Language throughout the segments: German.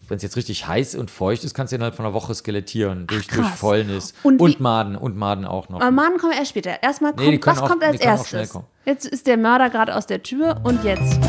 wenn es jetzt richtig heiß und feucht ist, kannst du innerhalb von einer Woche skelettieren, durch Fäulnis. Und Maden auch noch. Aber Maden kommen erst später. Erstmal was kommt als erstes? Jetzt ist der Mörder gerade aus der Tür und jetzt...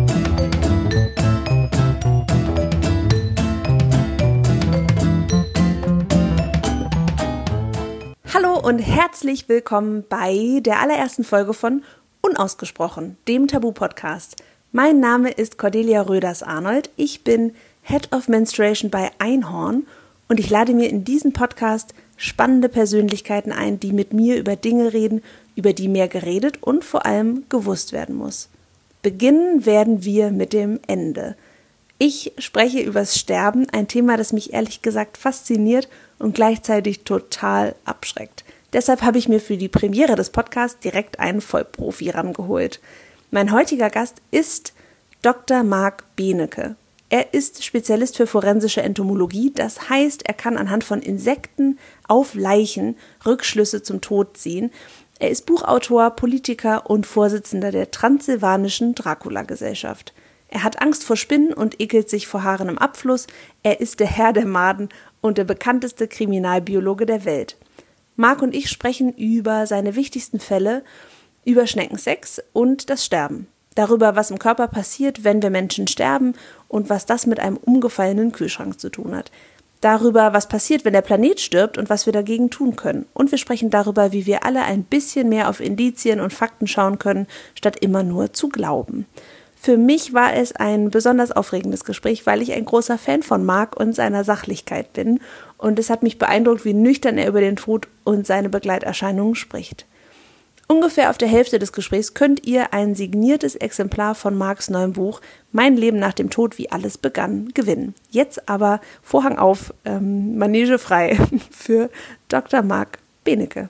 Hallo und herzlich willkommen bei der allerersten Folge von Unausgesprochen, dem Tabu-Podcast. Mein Name ist Cordelia Röders-Arnold. Ich bin Head of Menstruation bei Einhorn und ich lade mir in diesen Podcast spannende Persönlichkeiten ein, die mit mir über Dinge reden, über die mehr geredet und vor allem gewusst werden muss. Beginnen werden wir mit dem Ende. Ich spreche übers Sterben, ein Thema, das mich ehrlich gesagt fasziniert und gleichzeitig total abschreckt. Deshalb habe ich mir für die Premiere des Podcasts direkt einen Vollprofi rangeholt. Mein heutiger Gast ist Dr. Marc Benecke. Er ist Spezialist für forensische Entomologie, das heißt, er kann anhand von Insekten auf Leichen Rückschlüsse zum Tod ziehen. Er ist Buchautor, Politiker und Vorsitzender der Transsilvanischen Dracula-Gesellschaft. Er hat Angst vor Spinnen und ekelt sich vor Haaren im Abfluss. Er ist der Herr der Maden und der bekannteste Kriminalbiologe der Welt. Marc und ich sprechen über seine wichtigsten Fälle, über Schneckensex und das Sterben. Darüber, was im Körper passiert, wenn wir Menschen sterben und was das mit einem umgefallenen Kühlschrank zu tun hat. Darüber, was passiert, wenn der Planet stirbt und was wir dagegen tun können. Und wir sprechen darüber, wie wir alle ein bisschen mehr auf Indizien und Fakten schauen können, statt immer nur zu glauben. Für mich war es ein besonders aufregendes Gespräch, weil ich ein großer Fan von Marc und seiner Sachlichkeit bin. Und es hat mich beeindruckt, wie nüchtern er über den Tod und seine Begleiterscheinungen spricht. Ungefähr auf der Hälfte des Gesprächs könnt ihr ein signiertes Exemplar von Marcs neuem Buch Mein Leben nach dem Tod, wie alles begann, gewinnen. Jetzt aber Vorhang auf, Manege frei für Dr. Marc Benecke.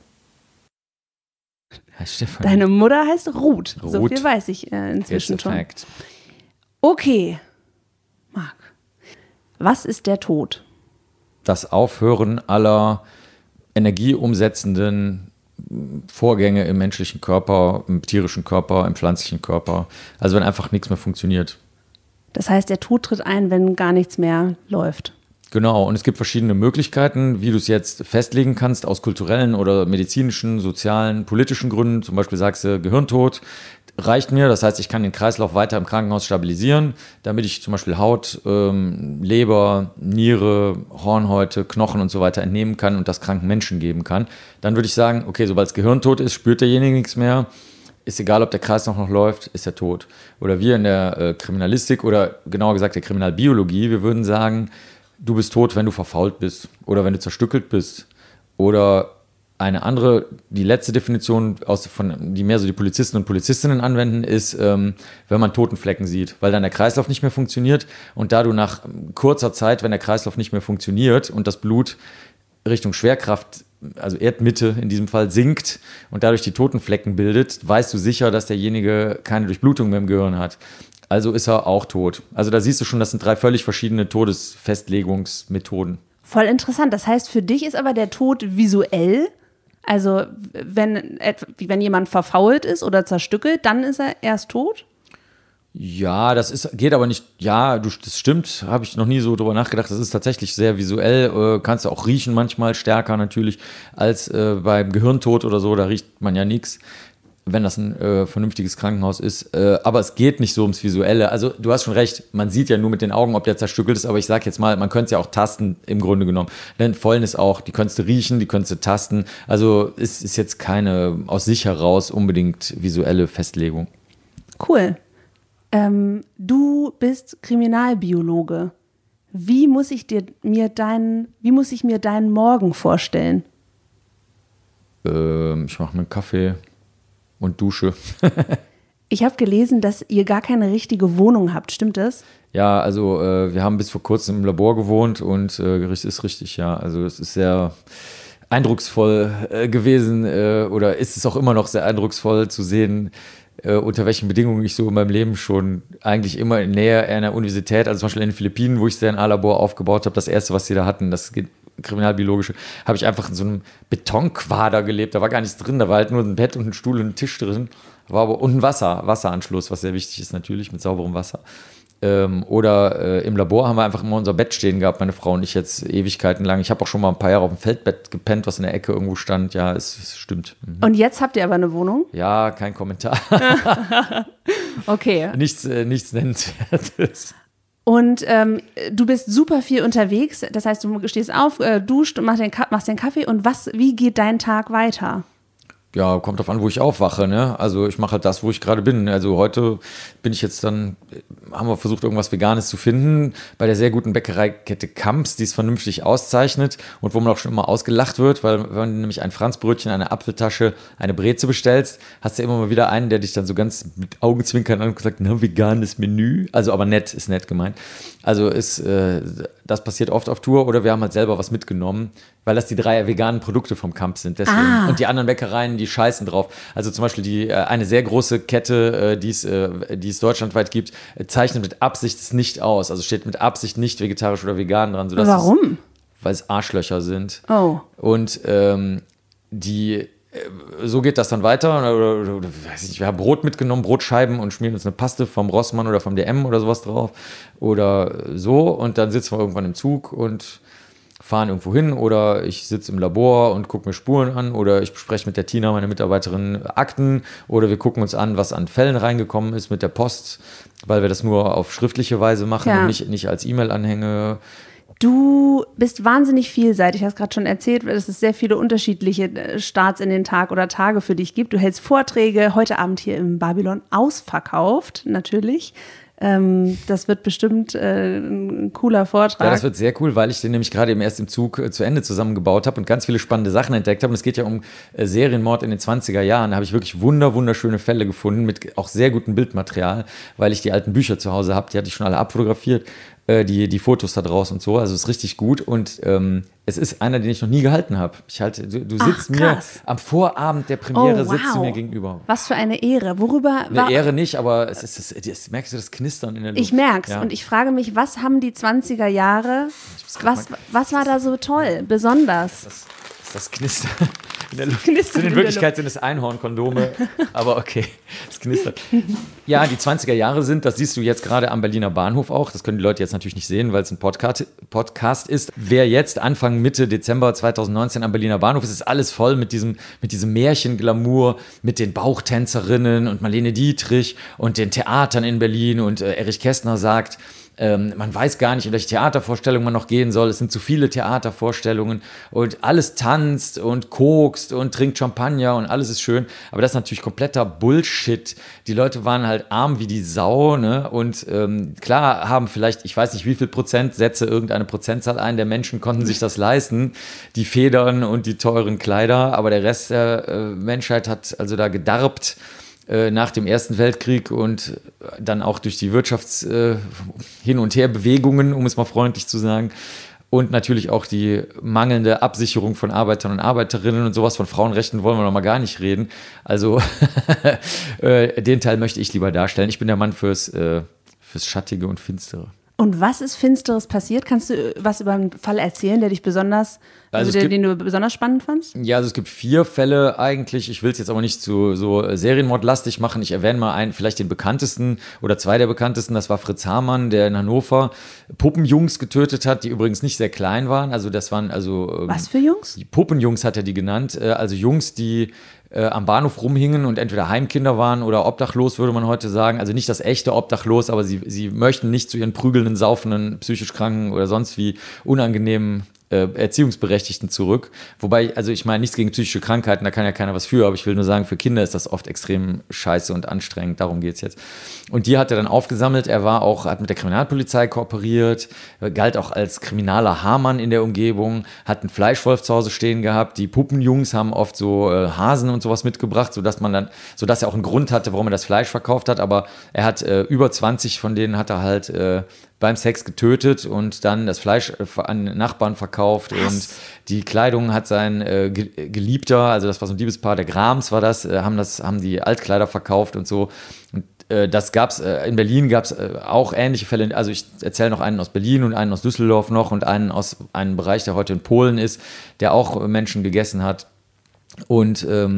Deine Mutter heißt Ruth. So viel weiß ich inzwischen schon. Fact. Okay, Marc, was ist der Tod? Das Aufhören aller energieumsetzenden Vorgänge im menschlichen Körper, im tierischen Körper, im pflanzlichen Körper. Also wenn einfach nichts mehr funktioniert. Das heißt, der Tod tritt ein, wenn gar nichts mehr läuft. Genau, und es gibt verschiedene Möglichkeiten, wie du es jetzt festlegen kannst, aus kulturellen oder medizinischen, sozialen, politischen Gründen. Zum Beispiel sagst du, Gehirntod reicht mir, das heißt, ich kann den Kreislauf weiter im Krankenhaus stabilisieren, damit ich zum Beispiel Haut, Leber, Niere, Hornhäute, Knochen und so weiter entnehmen kann und das kranken Menschen geben kann. Dann würde ich sagen, okay, sobald das Gehirn tot ist, spürt derjenige nichts mehr. Ist egal, ob der Kreislauf noch läuft, ist er tot. Oder wir in der Kriminalistik oder genauer gesagt der Kriminalbiologie, wir würden sagen, du bist tot, wenn du verfault bist oder wenn du zerstückelt bist. Oder eine andere, die letzte Definition, die mehr so die Polizisten und Polizistinnen anwenden, ist, wenn man Totenflecken sieht, weil dann der Kreislauf nicht mehr funktioniert und da du nach kurzer Zeit, wenn der Kreislauf nicht mehr funktioniert und das Blut Richtung Schwerkraft, also Erdmitte in diesem Fall, sinkt und dadurch die Totenflecken bildet, weißt du sicher, dass derjenige keine Durchblutung mehr im Gehirn hat. Also ist er auch tot. Also da siehst du schon, das sind 3 völlig verschiedene Todesfestlegungsmethoden. Voll interessant. Das heißt, für dich ist aber der Tod visuell. Also wenn jemand verfault ist oder zerstückelt, dann ist er erst tot? Ja, geht aber nicht, das stimmt, habe ich noch nie so drüber nachgedacht, das ist tatsächlich sehr visuell, kannst du auch riechen manchmal, stärker natürlich als beim Gehirntod oder so, da riecht man ja nichts, wenn das ein vernünftiges Krankenhaus ist, aber es geht nicht so ums Visuelle, also du hast schon recht, man sieht ja nur mit den Augen, ob der zerstückelt ist, aber ich sag jetzt mal, man könnte es ja auch tasten im Grunde genommen, denn Fäulnis auch, die könntest du riechen, die könntest du tasten, also es ist jetzt keine aus sich heraus unbedingt visuelle Festlegung. Cool. Du bist Kriminalbiologe. Wie muss ich mir deinen Morgen vorstellen? Ich mache mir einen Kaffee und dusche. Ich habe gelesen, dass ihr gar keine richtige Wohnung habt. Stimmt das? Ja, also wir haben bis vor kurzem im Labor gewohnt und ist richtig, ja. Also es ist sehr eindrucksvoll gewesen oder ist es auch immer noch sehr eindrucksvoll zu sehen, unter welchen Bedingungen ich so in meinem Leben schon eigentlich immer in Nähe einer Universität, also zum Beispiel in den Philippinen, wo ich das DNA-Labor aufgebaut habe, das erste, was sie da hatten, das kriminalbiologische, habe ich einfach in so einem Betonquader gelebt, da war gar nichts drin, da war halt nur ein Bett und ein Stuhl und ein Tisch drin, war aber und ein Wasseranschluss, was sehr wichtig ist natürlich, mit sauberem Wasser. Oder im Labor haben wir einfach immer unser Bett stehen gehabt, meine Frau und ich jetzt Ewigkeiten lang. Ich habe auch schon mal ein paar Jahre auf dem Feldbett gepennt, was in der Ecke irgendwo stand. Ja, es stimmt. Und jetzt habt ihr aber eine Wohnung? Ja, kein Kommentar. Okay. Nichts Nennenswertes. Und du bist super viel unterwegs. Das heißt, du stehst auf, duscht und machst den Kaffee. Und wie geht dein Tag weiter? Ja, kommt drauf an, wo ich aufwache, ne? Also ich mache halt das, wo ich gerade bin. Also heute bin ich jetzt haben wir versucht, irgendwas Veganes zu finden bei der sehr guten Bäckereikette Kamps, die es vernünftig auszeichnet und wo man auch schon immer ausgelacht wird, weil wenn du nämlich ein Franzbrötchen, eine Apfeltasche, eine Breze bestellst, hast du immer mal wieder einen, der dich dann so ganz mit Augenzwinkern an und sagt, na, veganes Menü. Also aber nett, ist nett gemeint. Also das passiert oft auf Tour oder wir haben halt selber was mitgenommen, weil das die 3 veganen Produkte vom Kamps sind. Deswegen. Und die anderen Bäckereien, die scheißen drauf. Also zum Beispiel eine sehr große Kette, die es deutschlandweit gibt, zeichnet mit Absicht es nicht aus. Also steht mit Absicht nicht vegetarisch oder vegan dran. Warum? Weil es Arschlöcher sind. Oh. Und so geht das dann weiter. Oder weiß ich nicht, wir haben Brot mitgenommen, Brotscheiben und schmieren uns eine Paste vom Rossmann oder vom DM oder sowas drauf. Oder so. Und dann sitzen wir irgendwann im Zug und fahren irgendwo hin oder ich sitze im Labor und gucke mir Spuren an oder ich bespreche mit der Tina, meine Mitarbeiterin, Akten oder wir gucken uns an, was an Fällen reingekommen ist mit der Post, weil wir das nur auf schriftliche Weise machen und nicht als E-Mail-Anhänge. Du bist wahnsinnig vielseitig, hast gerade schon erzählt, dass es sehr viele unterschiedliche Starts in den Tag oder Tage für dich gibt. Du hältst Vorträge, heute Abend hier im Babylon ausverkauft, natürlich. Das wird bestimmt ein cooler Vortrag. Ja, das wird sehr cool, weil ich den nämlich gerade erst im Zug zu Ende zusammengebaut habe und ganz viele spannende Sachen entdeckt habe. Und es geht ja um Serienmord in den 20er Jahren. Da habe ich wirklich wunderschöne Fälle gefunden mit auch sehr gutem Bildmaterial, weil ich die alten Bücher zu Hause habe. Die hatte ich schon alle abfotografiert, die Fotos da draus und so. Also es ist richtig gut und es ist einer, den ich noch nie gehalten habe. Du sitzt mir am Vorabend der Premiere sitzt du mir gegenüber. Was für eine Ehre. Eine Ehre nicht, aber merkst du das Knistern in der Luft? Ich merk's und ich frage mich, was haben die 20er Jahre, was war da so toll, besonders? Das Knistern in der Luft. In Wirklichkeit sind es Einhornkondome, aber okay, es knistert. Ja, die 20er Jahre das siehst du jetzt gerade am Berliner Bahnhof auch. Das können die Leute jetzt natürlich nicht sehen, weil es ein Podcast ist. Wer jetzt Anfang, Mitte Dezember 2019 am Berliner Bahnhof ist alles voll mit diesem Märchenglamour, mit den Bauchtänzerinnen und Marlene Dietrich und den Theatern in Berlin und Erich Kästner sagt, man weiß gar nicht, in welche Theatervorstellung man noch gehen soll. Es sind zu viele Theatervorstellungen und alles tanzt und kokst und trinkt Champagner und alles ist schön. Aber das ist natürlich kompletter Bullshit. Die Leute waren halt arm wie die Sau, ne? Und klar haben vielleicht, ich weiß nicht wie viel Prozent, setze irgendeine Prozentzahl ein, der Menschen konnten sich das leisten, die Federn und die teuren Kleider. Aber der Rest der Menschheit hat also da gedarbt nach dem Ersten Weltkrieg und dann auch durch die Hin- und Her-Bewegungen, um es mal freundlich zu sagen. Und natürlich auch die mangelnde Absicherung von Arbeitern und Arbeiterinnen und sowas. Von Frauenrechten wollen wir noch mal gar nicht reden. Also den Teil möchte ich lieber darstellen. Ich bin der Mann fürs Schattige und Finstere. Und was ist Finsteres passiert? Kannst du was über einen Fall erzählen, der dich den du besonders spannend fandst? Ja, also es gibt 4 Fälle eigentlich. Ich will es jetzt aber nicht so serienmordlastig machen. Ich erwähne mal vielleicht den bekanntesten oder 2 der bekanntesten. Das war Fritz Hamann, der in Hannover Puppenjungs getötet hat, die übrigens nicht sehr klein waren. Also das waren was für Jungs? Die Puppenjungs hat er die genannt. Also Jungs, die am Bahnhof rumhingen und entweder Heimkinder waren oder obdachlos, würde man heute sagen. Also nicht das echte Obdachlos, aber sie möchten nicht zu ihren prügelnden, saufenden, psychisch kranken oder sonst wie unangenehmen Erziehungsberechtigten zurück. Wobei, also ich meine nichts gegen psychische Krankheiten, da kann ja keiner was für, aber ich will nur sagen, für Kinder ist das oft extrem scheiße und anstrengend, darum geht's jetzt. Und die hat er dann aufgesammelt, hat mit der Kriminalpolizei kooperiert, galt auch als kriminaler Hamann in der Umgebung, hat einen Fleischwolf zu Hause stehen gehabt, die Puppenjungs haben oft so Hasen und sowas mitgebracht, sodass er auch einen Grund hatte, warum er das Fleisch verkauft hat, aber er hat über 20 von denen hat er halt beim Sex getötet und dann das Fleisch an Nachbarn verkauft. Was? Und die Kleidung hat sein Geliebter, also das war so ein Liebespaar, der Grams war das, haben die Altkleider verkauft und so. Und das gab's, in Berlin gab es auch ähnliche Fälle. Also ich erzähle noch einen aus Berlin und einen aus Düsseldorf noch und einen aus einem Bereich, der heute in Polen ist, der auch Menschen gegessen hat. Und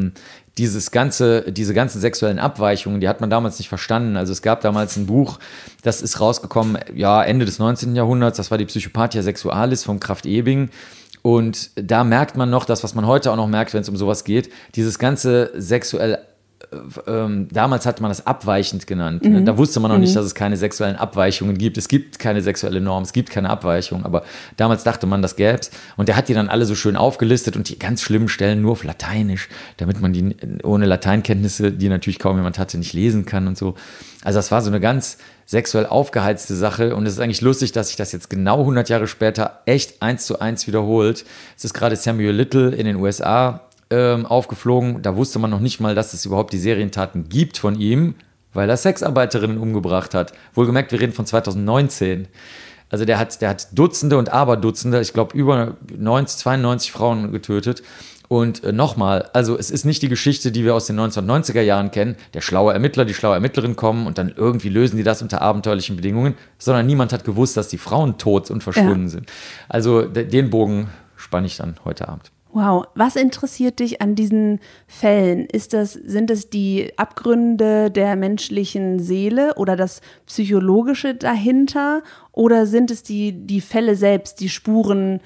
diese ganzen sexuellen Abweichungen, die hat man damals nicht verstanden. Also es gab damals ein Buch, das ist rausgekommen, ja, Ende des 19. Jahrhunderts, das war die Psychopathia Sexualis von Krafft-Ebing. Und da merkt man noch das, was man heute auch noch merkt, wenn es um sowas geht, dieses ganze sexuell damals hat man das abweichend genannt. Ne? Da wusste man noch nicht, dass es keine sexuellen Abweichungen gibt. Es gibt keine sexuelle Norm, es gibt keine Abweichung. Aber damals dachte man, das gäbe es. Und der hat die dann alle so schön aufgelistet und die ganz schlimmen Stellen nur auf Lateinisch, damit man die ohne Lateinkenntnisse, die natürlich kaum jemand hatte, nicht lesen kann und so. Also das war so eine ganz sexuell aufgeheizte Sache. Und es ist eigentlich lustig, dass sich das jetzt genau 100 Jahre später echt 1:1 wiederholt. Es ist gerade Samuel Little in den USA aufgeflogen. Da wusste man noch nicht mal, dass es überhaupt die Serientaten gibt von ihm, weil er Sexarbeiterinnen umgebracht hat. Wohlgemerkt, wir reden von 2019. Also der hat Dutzende und Aberdutzende, ich glaube über 92 Frauen getötet. Und nochmal, also es ist nicht die Geschichte, die wir aus den 1990er Jahren kennen, der schlaue Ermittler, die schlaue Ermittlerin kommen und dann irgendwie lösen die das unter abenteuerlichen Bedingungen, sondern niemand hat gewusst, dass die Frauen tot und verschwunden sind. Also den Bogen spanne ich dann heute Abend. Wow, was interessiert dich an diesen Fällen? Sind es die Abgründe der menschlichen Seele oder das Psychologische dahinter? Oder sind es die Fälle selbst, die Spuren,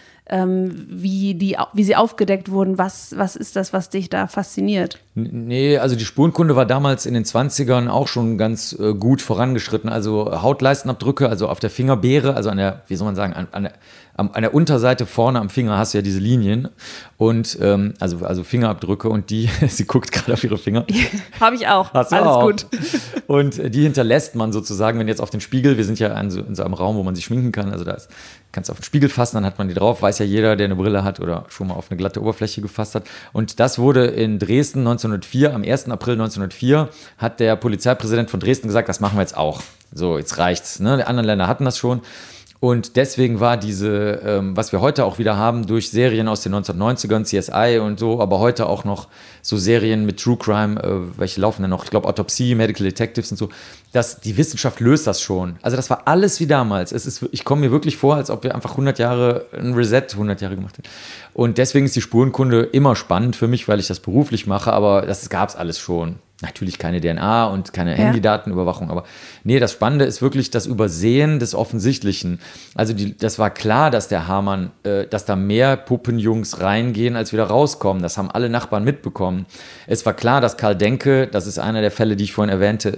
wie sie aufgedeckt wurden? Was ist das, was dich da fasziniert? Nee, also die Spurenkunde war damals in den 20ern auch schon ganz gut vorangeschritten. Also Hautleistenabdrücke, also auf der Fingerbeere, also an der, wie soll man sagen, an der Unterseite vorne am Finger hast du ja diese Linien und also Fingerabdrücke und die, sie guckt gerade auf ihre Finger. Habe ich auch, hast du alles auch. gut. Und die hinterlässt man sozusagen, wenn jetzt auf den Spiegel, wir sind ja in so einem Raum, wo man sich schminken kann, also kannst du auf den Spiegel fassen, dann hat man die drauf, weiß ja jeder, der eine Brille hat oder schon mal auf eine glatte Oberfläche gefasst hat. Und das wurde in Dresden 1904, am 1. April 1904, hat der Polizeipräsident von Dresden gesagt, das machen wir jetzt auch. So, jetzt reicht's. Ne? Die anderen Länder hatten das schon. Und deswegen war diese, was wir heute auch wieder haben, durch Serien aus den 1990ern, CSI und so, aber heute auch noch so Serien mit True Crime, welche laufen denn noch? Ich glaube Autopsie, Medical Detectives und so, dass die Wissenschaft löst das schon. Also das war alles wie damals. Ich komme mir wirklich vor, als ob wir einfach 100 Jahre gemacht hätten. Und deswegen ist die Spurenkunde immer spannend für mich, weil ich das beruflich mache, aber das gab es alles schon. Natürlich keine DNA und keine Handydatenüberwachung, aber nee, das Spannende ist wirklich das Übersehen des Offensichtlichen. Also das war klar, dass der Hamann, dass da mehr Puppenjungs reingehen, als wieder rauskommen. Das haben alle Nachbarn mitbekommen. Es war klar, dass Karl Denke, das ist einer der Fälle, die ich vorhin erwähnte,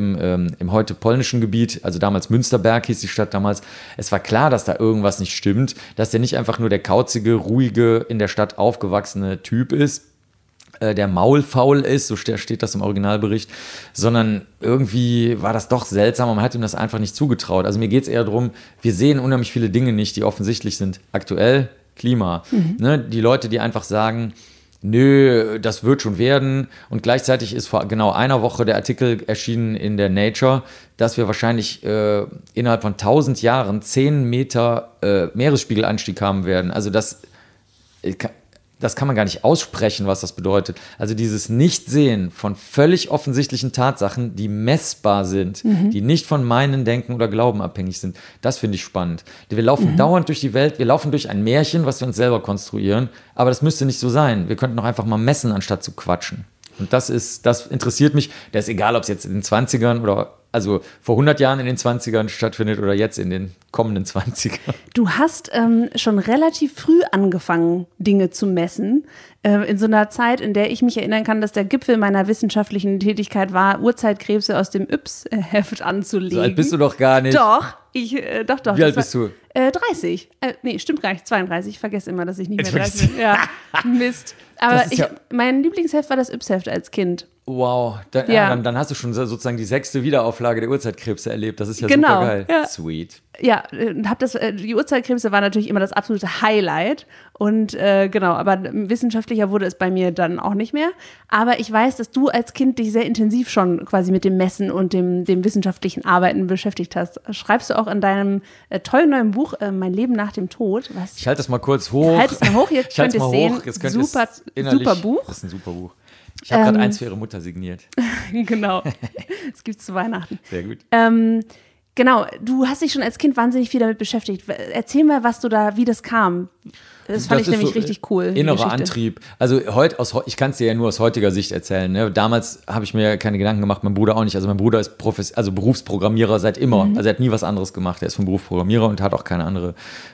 im heute polnischen Gebiet, also damals Münsterberg hieß die Stadt damals, es war klar, dass da irgendwas nicht stimmt, dass der nicht einfach nur der kauzige, ruhige, in der Stadt aufgewachsene Typ ist, der maulfaul ist, so steht das im Originalbericht, sondern irgendwie war das doch seltsam und man hat ihm das einfach nicht zugetraut. Also mir geht es eher darum, wir sehen unheimlich viele Dinge nicht, die offensichtlich sind. Aktuell Klima. Ne? Die Leute, die einfach sagen, nö, das wird schon werden. Und gleichzeitig ist vor genau einer Woche der Artikel erschienen in der Nature, dass wir wahrscheinlich innerhalb von 1000 Jahren 10 Meter Meeresspiegelanstieg haben werden. Also das kann man gar nicht aussprechen, was das bedeutet. Also dieses Nichtsehen von völlig offensichtlichen Tatsachen, die messbar sind, die nicht von meinen Denken oder Glauben abhängig sind, das finde ich spannend. Wir laufen dauernd durch die Welt, wir laufen durch ein Märchen, was wir uns selber konstruieren, aber das müsste nicht so sein. Wir könnten doch einfach mal messen, anstatt zu quatschen. Und das interessiert mich. Das ist egal, ob es jetzt in den 20ern oder also vor 100 Jahren in den 20ern stattfindet oder jetzt in den kommenden 20ern. Du hast schon relativ früh angefangen, Dinge zu messen. In so einer Zeit, in der ich mich erinnern kann, dass der Gipfel meiner wissenschaftlichen Tätigkeit war, Urzeitkrebse aus dem Yps-Heft anzulegen. So alt bist du doch gar nicht. Doch. Doch. Wie alt bist du? 30. Nee, stimmt gar nicht. 32. Ich vergesse immer, dass ich nicht mehr 30 bin. Ja, Mist. Aber mein Lieblingsheft war das Yps-Heft als Kind. Wow, dann hast du schon sozusagen die 6. Wiederauflage der Urzeitkrebse erlebt. Das ist ja super geil. Ja. Sweet. Ja, die Urzeitkrebse war natürlich immer das absolute Highlight. Und aber wissenschaftlicher wurde es bei mir dann auch nicht mehr. Aber ich weiß, dass du als Kind dich sehr intensiv schon quasi mit dem Messen und dem wissenschaftlichen Arbeiten beschäftigt hast. Schreibst du auch in deinem tollen neuen Buch Mein Leben nach dem Tod. Ich halte es mal kurz hoch. Halt es mal hoch, jetzt könnt ihr es sehen. Super Buch. Das ist ein super Buch. Ich habe gerade eins für ihre Mutter signiert. Genau. Das gibt's zu Weihnachten. Sehr gut. Genau, du hast dich schon als Kind wahnsinnig viel damit beschäftigt. Erzähl mal, wie das kam. Das fand ich nämlich so richtig cool. Innerer Antrieb. Also ich kann es dir ja nur aus heutiger Sicht erzählen. Ne? Damals habe ich mir keine Gedanken gemacht, mein Bruder auch nicht. Also mein Bruder ist Berufsprogrammierer seit immer. Also er hat nie was anderes gemacht. Er ist vom Beruf Programmierer und hat auch keinen anderen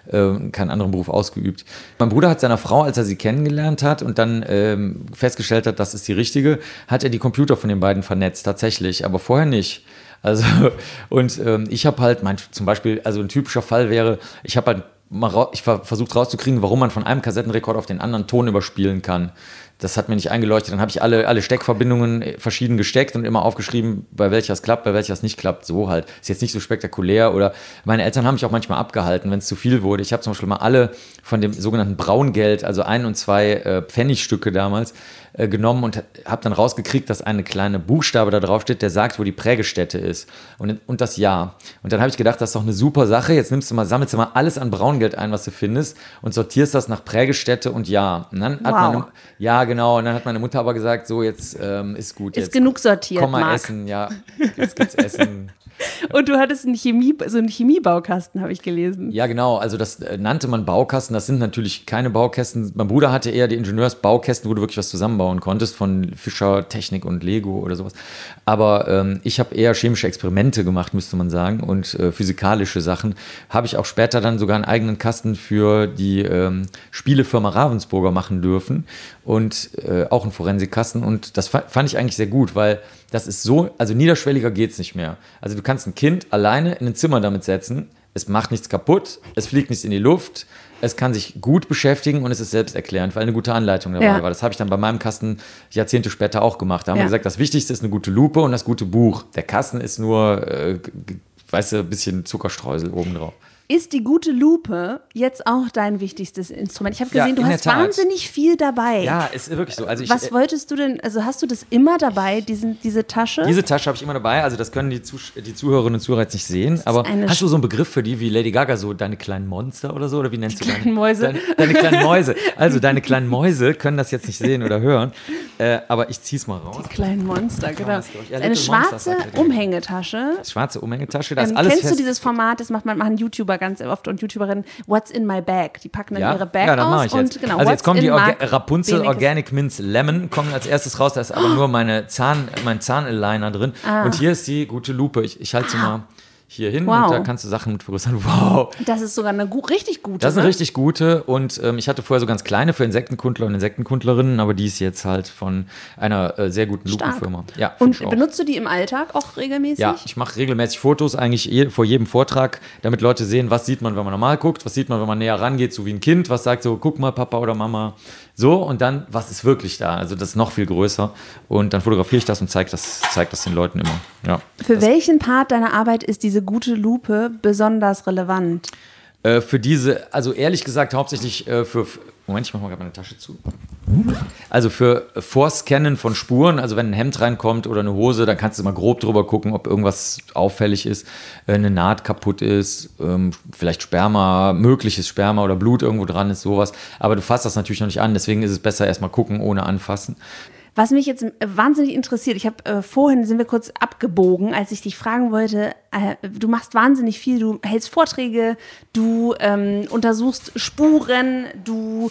Beruf ausgeübt. Mein Bruder hat seiner Frau, als er sie kennengelernt hat und dann festgestellt hat, das ist die richtige, hat er die Computer von den beiden vernetzt, tatsächlich. Aber vorher nicht. Also, und ich habe halt, zum Beispiel, also ein typischer Fall wäre, ich habe halt versucht rauszukriegen, warum man von einem Kassettenrekord auf den anderen Ton überspielen kann. Das hat mir nicht eingeleuchtet. Dann habe ich alle Steckverbindungen verschieden gesteckt und immer aufgeschrieben, bei welcher es klappt, bei welcher es nicht klappt. So halt. Ist jetzt nicht so spektakulär. Oder meine Eltern haben mich auch manchmal abgehalten, wenn es zu viel wurde. Ich habe zum Beispiel mal alle von dem sogenannten Braungeld, also 1 und 2 Pfennigstücke damals, genommen und habe dann rausgekriegt, dass eine kleine Buchstabe da drauf steht, der sagt, wo die Prägestätte ist und das Jahr. Und dann habe ich gedacht, das ist doch eine super Sache. Jetzt sammelst du mal alles an Braungeld ein, was du findest und sortierst das nach Prägestätte und Jahr. Und dann hat genau. Und dann hat meine Mutter aber gesagt, so jetzt ist gut. Ist jetzt genug sortiert, komm mal Marc. Essen, ja. Jetzt gibt's Essen. Und du hattest einen Chemiebaukasten, habe ich gelesen. Ja, genau. Also das nannte man Baukasten. Das sind natürlich keine Baukästen. Mein Bruder hatte eher die Ingenieursbaukästen, wo du wirklich was zusammenbauen konntest, von Fischer, Technik und Lego oder sowas. Aber ich habe eher chemische Experimente gemacht, müsste man sagen, und physikalische Sachen. Habe ich auch später dann sogar einen eigenen Kasten für die Spielefirma Ravensburger machen dürfen und auch einen Forensikkasten. Und das fand ich eigentlich sehr gut, weil das ist so, also niederschwelliger geht's nicht mehr. Also du kannst ein Kind alleine in ein Zimmer damit setzen, es macht nichts kaputt, es fliegt nichts in die Luft, es kann sich gut beschäftigen und es ist selbsterklärend, weil eine gute Anleitung dabei war. Das habe ich dann bei meinem Kasten Jahrzehnte später auch gemacht. Da haben wir gesagt, das Wichtigste ist eine gute Lupe und das gute Buch. Der Kasten ist nur, weißt du, ein bisschen Zuckerstreusel obendrauf. Ist die gute Lupe jetzt auch dein wichtigstes Instrument? Ich habe gesehen, du hast wahnsinnig viel dabei. Ja, ist wirklich so. Also was wolltest du denn, also hast du das immer dabei, diese Tasche? Diese Tasche habe ich immer dabei, also das können die Zuhörerinnen und Zuhörer jetzt nicht sehen, aber hast du so einen Begriff für die wie Lady Gaga, so deine kleinen Monster oder so, oder wie nennst du deine Mäuse? Deine kleinen Mäuse. Also deine kleinen Mäuse können das jetzt nicht sehen oder hören, aber ich zieh's mal raus. Die kleinen Monster, genau. Eine schwarze Umhängetasche. Schwarze Umhängetasche, da ist alles kennst du dieses Format, das machen YouTuber ganz oft und YouTuberinnen, What's in my bag? Die packen dann ihre Bag aus und genau. Also jetzt kommen die Rapunzel Organic Minze Lemon, kommen als erstes raus, da ist aber nur mein Zahnaligner drin. Und hier ist die gute Lupe. Ich halte sie mal hier hin und da kannst du Sachen mit vergrößern. Wow. Das ist sogar eine richtig gute. Das ist eine richtig gute und ich hatte vorher so ganz kleine für Insektenkundler und Insektenkundlerinnen, aber die ist jetzt halt von einer sehr guten Lupenfirma. Ja, und benutzt du die im Alltag auch regelmäßig? Ja, ich mache regelmäßig Fotos, eigentlich vor jedem Vortrag, damit Leute sehen, was sieht man, wenn man normal guckt, was sieht man, wenn man näher rangeht, so wie ein Kind, was sagt so, guck mal, Papa oder Mama. So, und dann, was ist wirklich da? Also das ist noch viel größer. Und dann fotografiere ich das und zeige das den Leuten immer. Ja. Für welchen Part deiner Arbeit ist diese gute Lupe besonders relevant? Für diese, also ehrlich gesagt, hauptsächlich Moment, ich mache mal gerade meine Tasche zu. Also für Vorscannen von Spuren, also wenn ein Hemd reinkommt oder eine Hose, dann kannst du mal grob drüber gucken, ob irgendwas auffällig ist, eine Naht kaputt ist, vielleicht mögliches Sperma oder Blut irgendwo dran ist, sowas. Aber du fasst das natürlich noch nicht an, deswegen ist es besser erstmal gucken, ohne anfassen. Was mich jetzt wahnsinnig interessiert, vorhin sind wir kurz abgebogen, als ich dich fragen wollte, du machst wahnsinnig viel, du hältst Vorträge, du untersuchst Spuren, du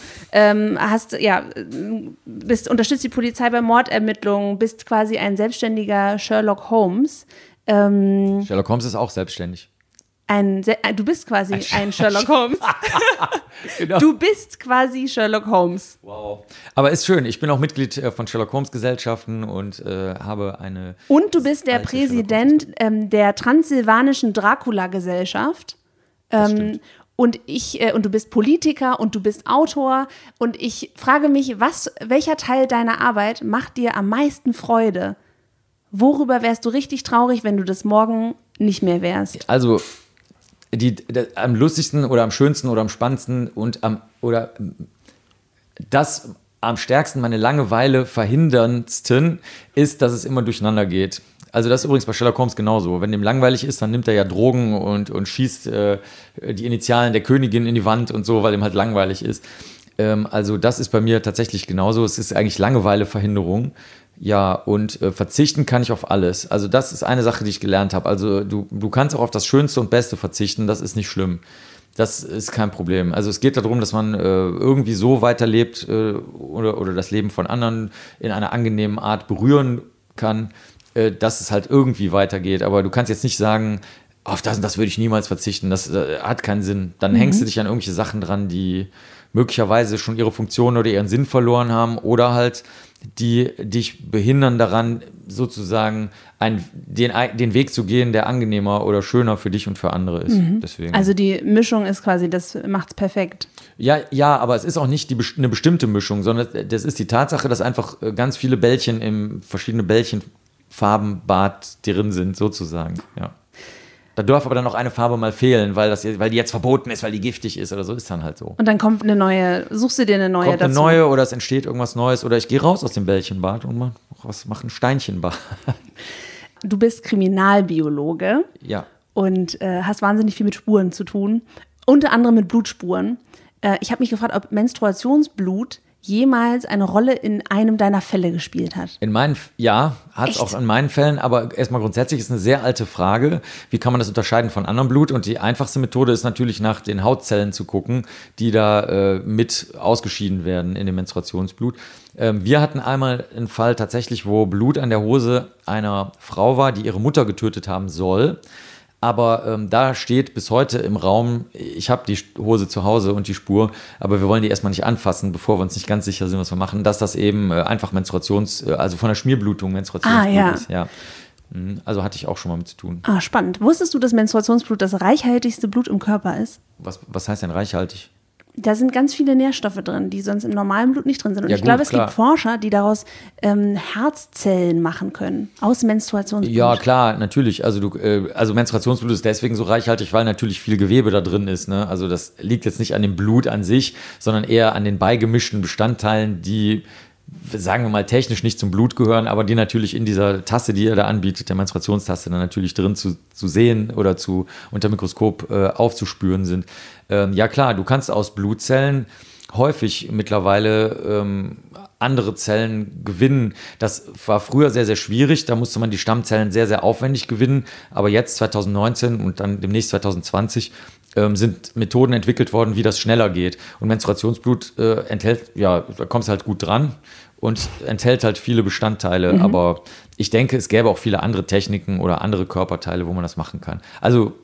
unterstützt die Polizei bei Mordermittlungen, bist quasi ein selbstständiger Sherlock Holmes. Sherlock Holmes ist auch selbstständig. Du bist quasi ein Sherlock Holmes. Genau. Du bist quasi Sherlock Holmes. Wow. Aber ist schön. Ich bin auch Mitglied von Sherlock Holmes Gesellschaften und habe eine. Und du bist der Präsident der Transsilvanischen Dracula-Gesellschaft. Und du bist Politiker und du bist Autor. Und ich frage mich, welcher Teil deiner Arbeit macht dir am meisten Freude? Worüber wärst du richtig traurig, wenn du das morgen nicht mehr wärst? Also am lustigsten oder am schönsten oder am spannendsten das am stärksten meine Langeweile verhinderndsten ist, dass es immer durcheinander geht. Also das ist übrigens bei Sherlock Holmes genauso. Wenn dem langweilig ist, dann nimmt er ja Drogen und schießt die Initialen der Königin in die Wand und so, weil ihm halt langweilig ist. Also das ist bei mir tatsächlich genauso. Es ist eigentlich Langeweileverhinderung. Ja, und verzichten kann ich auf alles. Also das ist eine Sache, die ich gelernt habe. Also du kannst auch auf das Schönste und Beste verzichten, das ist nicht schlimm. Das ist kein Problem. Also es geht darum, dass man irgendwie so weiterlebt oder das Leben von anderen in einer angenehmen Art berühren kann, dass es halt irgendwie weitergeht. Aber du kannst jetzt nicht sagen, auf das und das würde ich niemals verzichten. Das hat keinen Sinn. Dann hängst du dich an irgendwelche Sachen dran, die möglicherweise schon ihre Funktion oder ihren Sinn verloren haben oder halt die dich behindern daran, sozusagen den Weg zu gehen, der angenehmer oder schöner für dich und für andere ist. Deswegen. Also die Mischung ist quasi, das macht's perfekt. Ja, aber es ist auch nicht eine bestimmte Mischung, sondern das ist die Tatsache, dass einfach ganz viele Bällchen verschiedene Bällchenfarbenbad drin sind, sozusagen, ja. Da darf aber dann noch eine Farbe mal fehlen, weil die jetzt verboten ist, weil die giftig ist oder so, ist dann halt so. Und dann kommt eine neue, suchst du dir eine neue dazu? Kommt eine neue oder es entsteht irgendwas Neues oder ich gehe raus aus dem Bällchenbad und mach ein Steinchenbad. Du bist Kriminalbiologe. Ja. Und hast wahnsinnig viel mit Spuren zu tun, unter anderem mit Blutspuren. Ich habe mich gefragt, ob Menstruationsblut jemals eine Rolle in einem deiner Fälle gespielt hat. Hat es auch in meinen Fällen, aber erstmal grundsätzlich ist eine sehr alte Frage. Wie kann man das unterscheiden von anderem Blut? Und die einfachste Methode ist natürlich nach den Hautzellen zu gucken, die da mit ausgeschieden werden in dem Menstruationsblut. Wir hatten einmal einen Fall tatsächlich, wo Blut an der Hose einer Frau war, die ihre Mutter getötet haben soll. Aber da steht bis heute im Raum, ich habe die Hose zu Hause und die Spur, aber wir wollen die erstmal nicht anfassen, bevor wir uns nicht ganz sicher sind, was wir machen, dass das eben einfach also von der Schmierblutung Menstruationsblut ist. Ja. Also hatte ich auch schon mal mit zu tun. Spannend. Wusstest du, dass Menstruationsblut das reichhaltigste Blut im Körper ist? Was heißt denn reichhaltig? Da sind ganz viele Nährstoffe drin, die sonst im normalen Blut nicht drin sind. Und ich glaube, es gibt Forscher, die daraus Herzzellen machen können, aus Menstruationsblut. Ja, klar, natürlich. Also Menstruationsblut ist deswegen so reichhaltig, weil natürlich viel Gewebe da drin ist. Ne? Also das liegt jetzt nicht an dem Blut an sich, sondern eher an den beigemischten Bestandteilen, die, sagen wir mal, technisch nicht zum Blut gehören, aber die natürlich in dieser Tasse, die er da anbietet, der Menstruationstasse, dann natürlich drin zu sehen oder unter Mikroskop aufzuspüren sind. Ja klar, du kannst aus Blutzellen häufig mittlerweile andere Zellen gewinnen. Das war früher sehr, sehr schwierig. Da musste man die Stammzellen sehr, sehr aufwendig gewinnen. Aber jetzt 2019 und dann demnächst 2020 sind Methoden entwickelt worden, wie das schneller geht. Und Menstruationsblut enthält, da kommst du halt gut dran und enthält halt viele Bestandteile. Aber ich denke, es gäbe auch viele andere Techniken oder andere Körperteile, wo man das machen kann. Also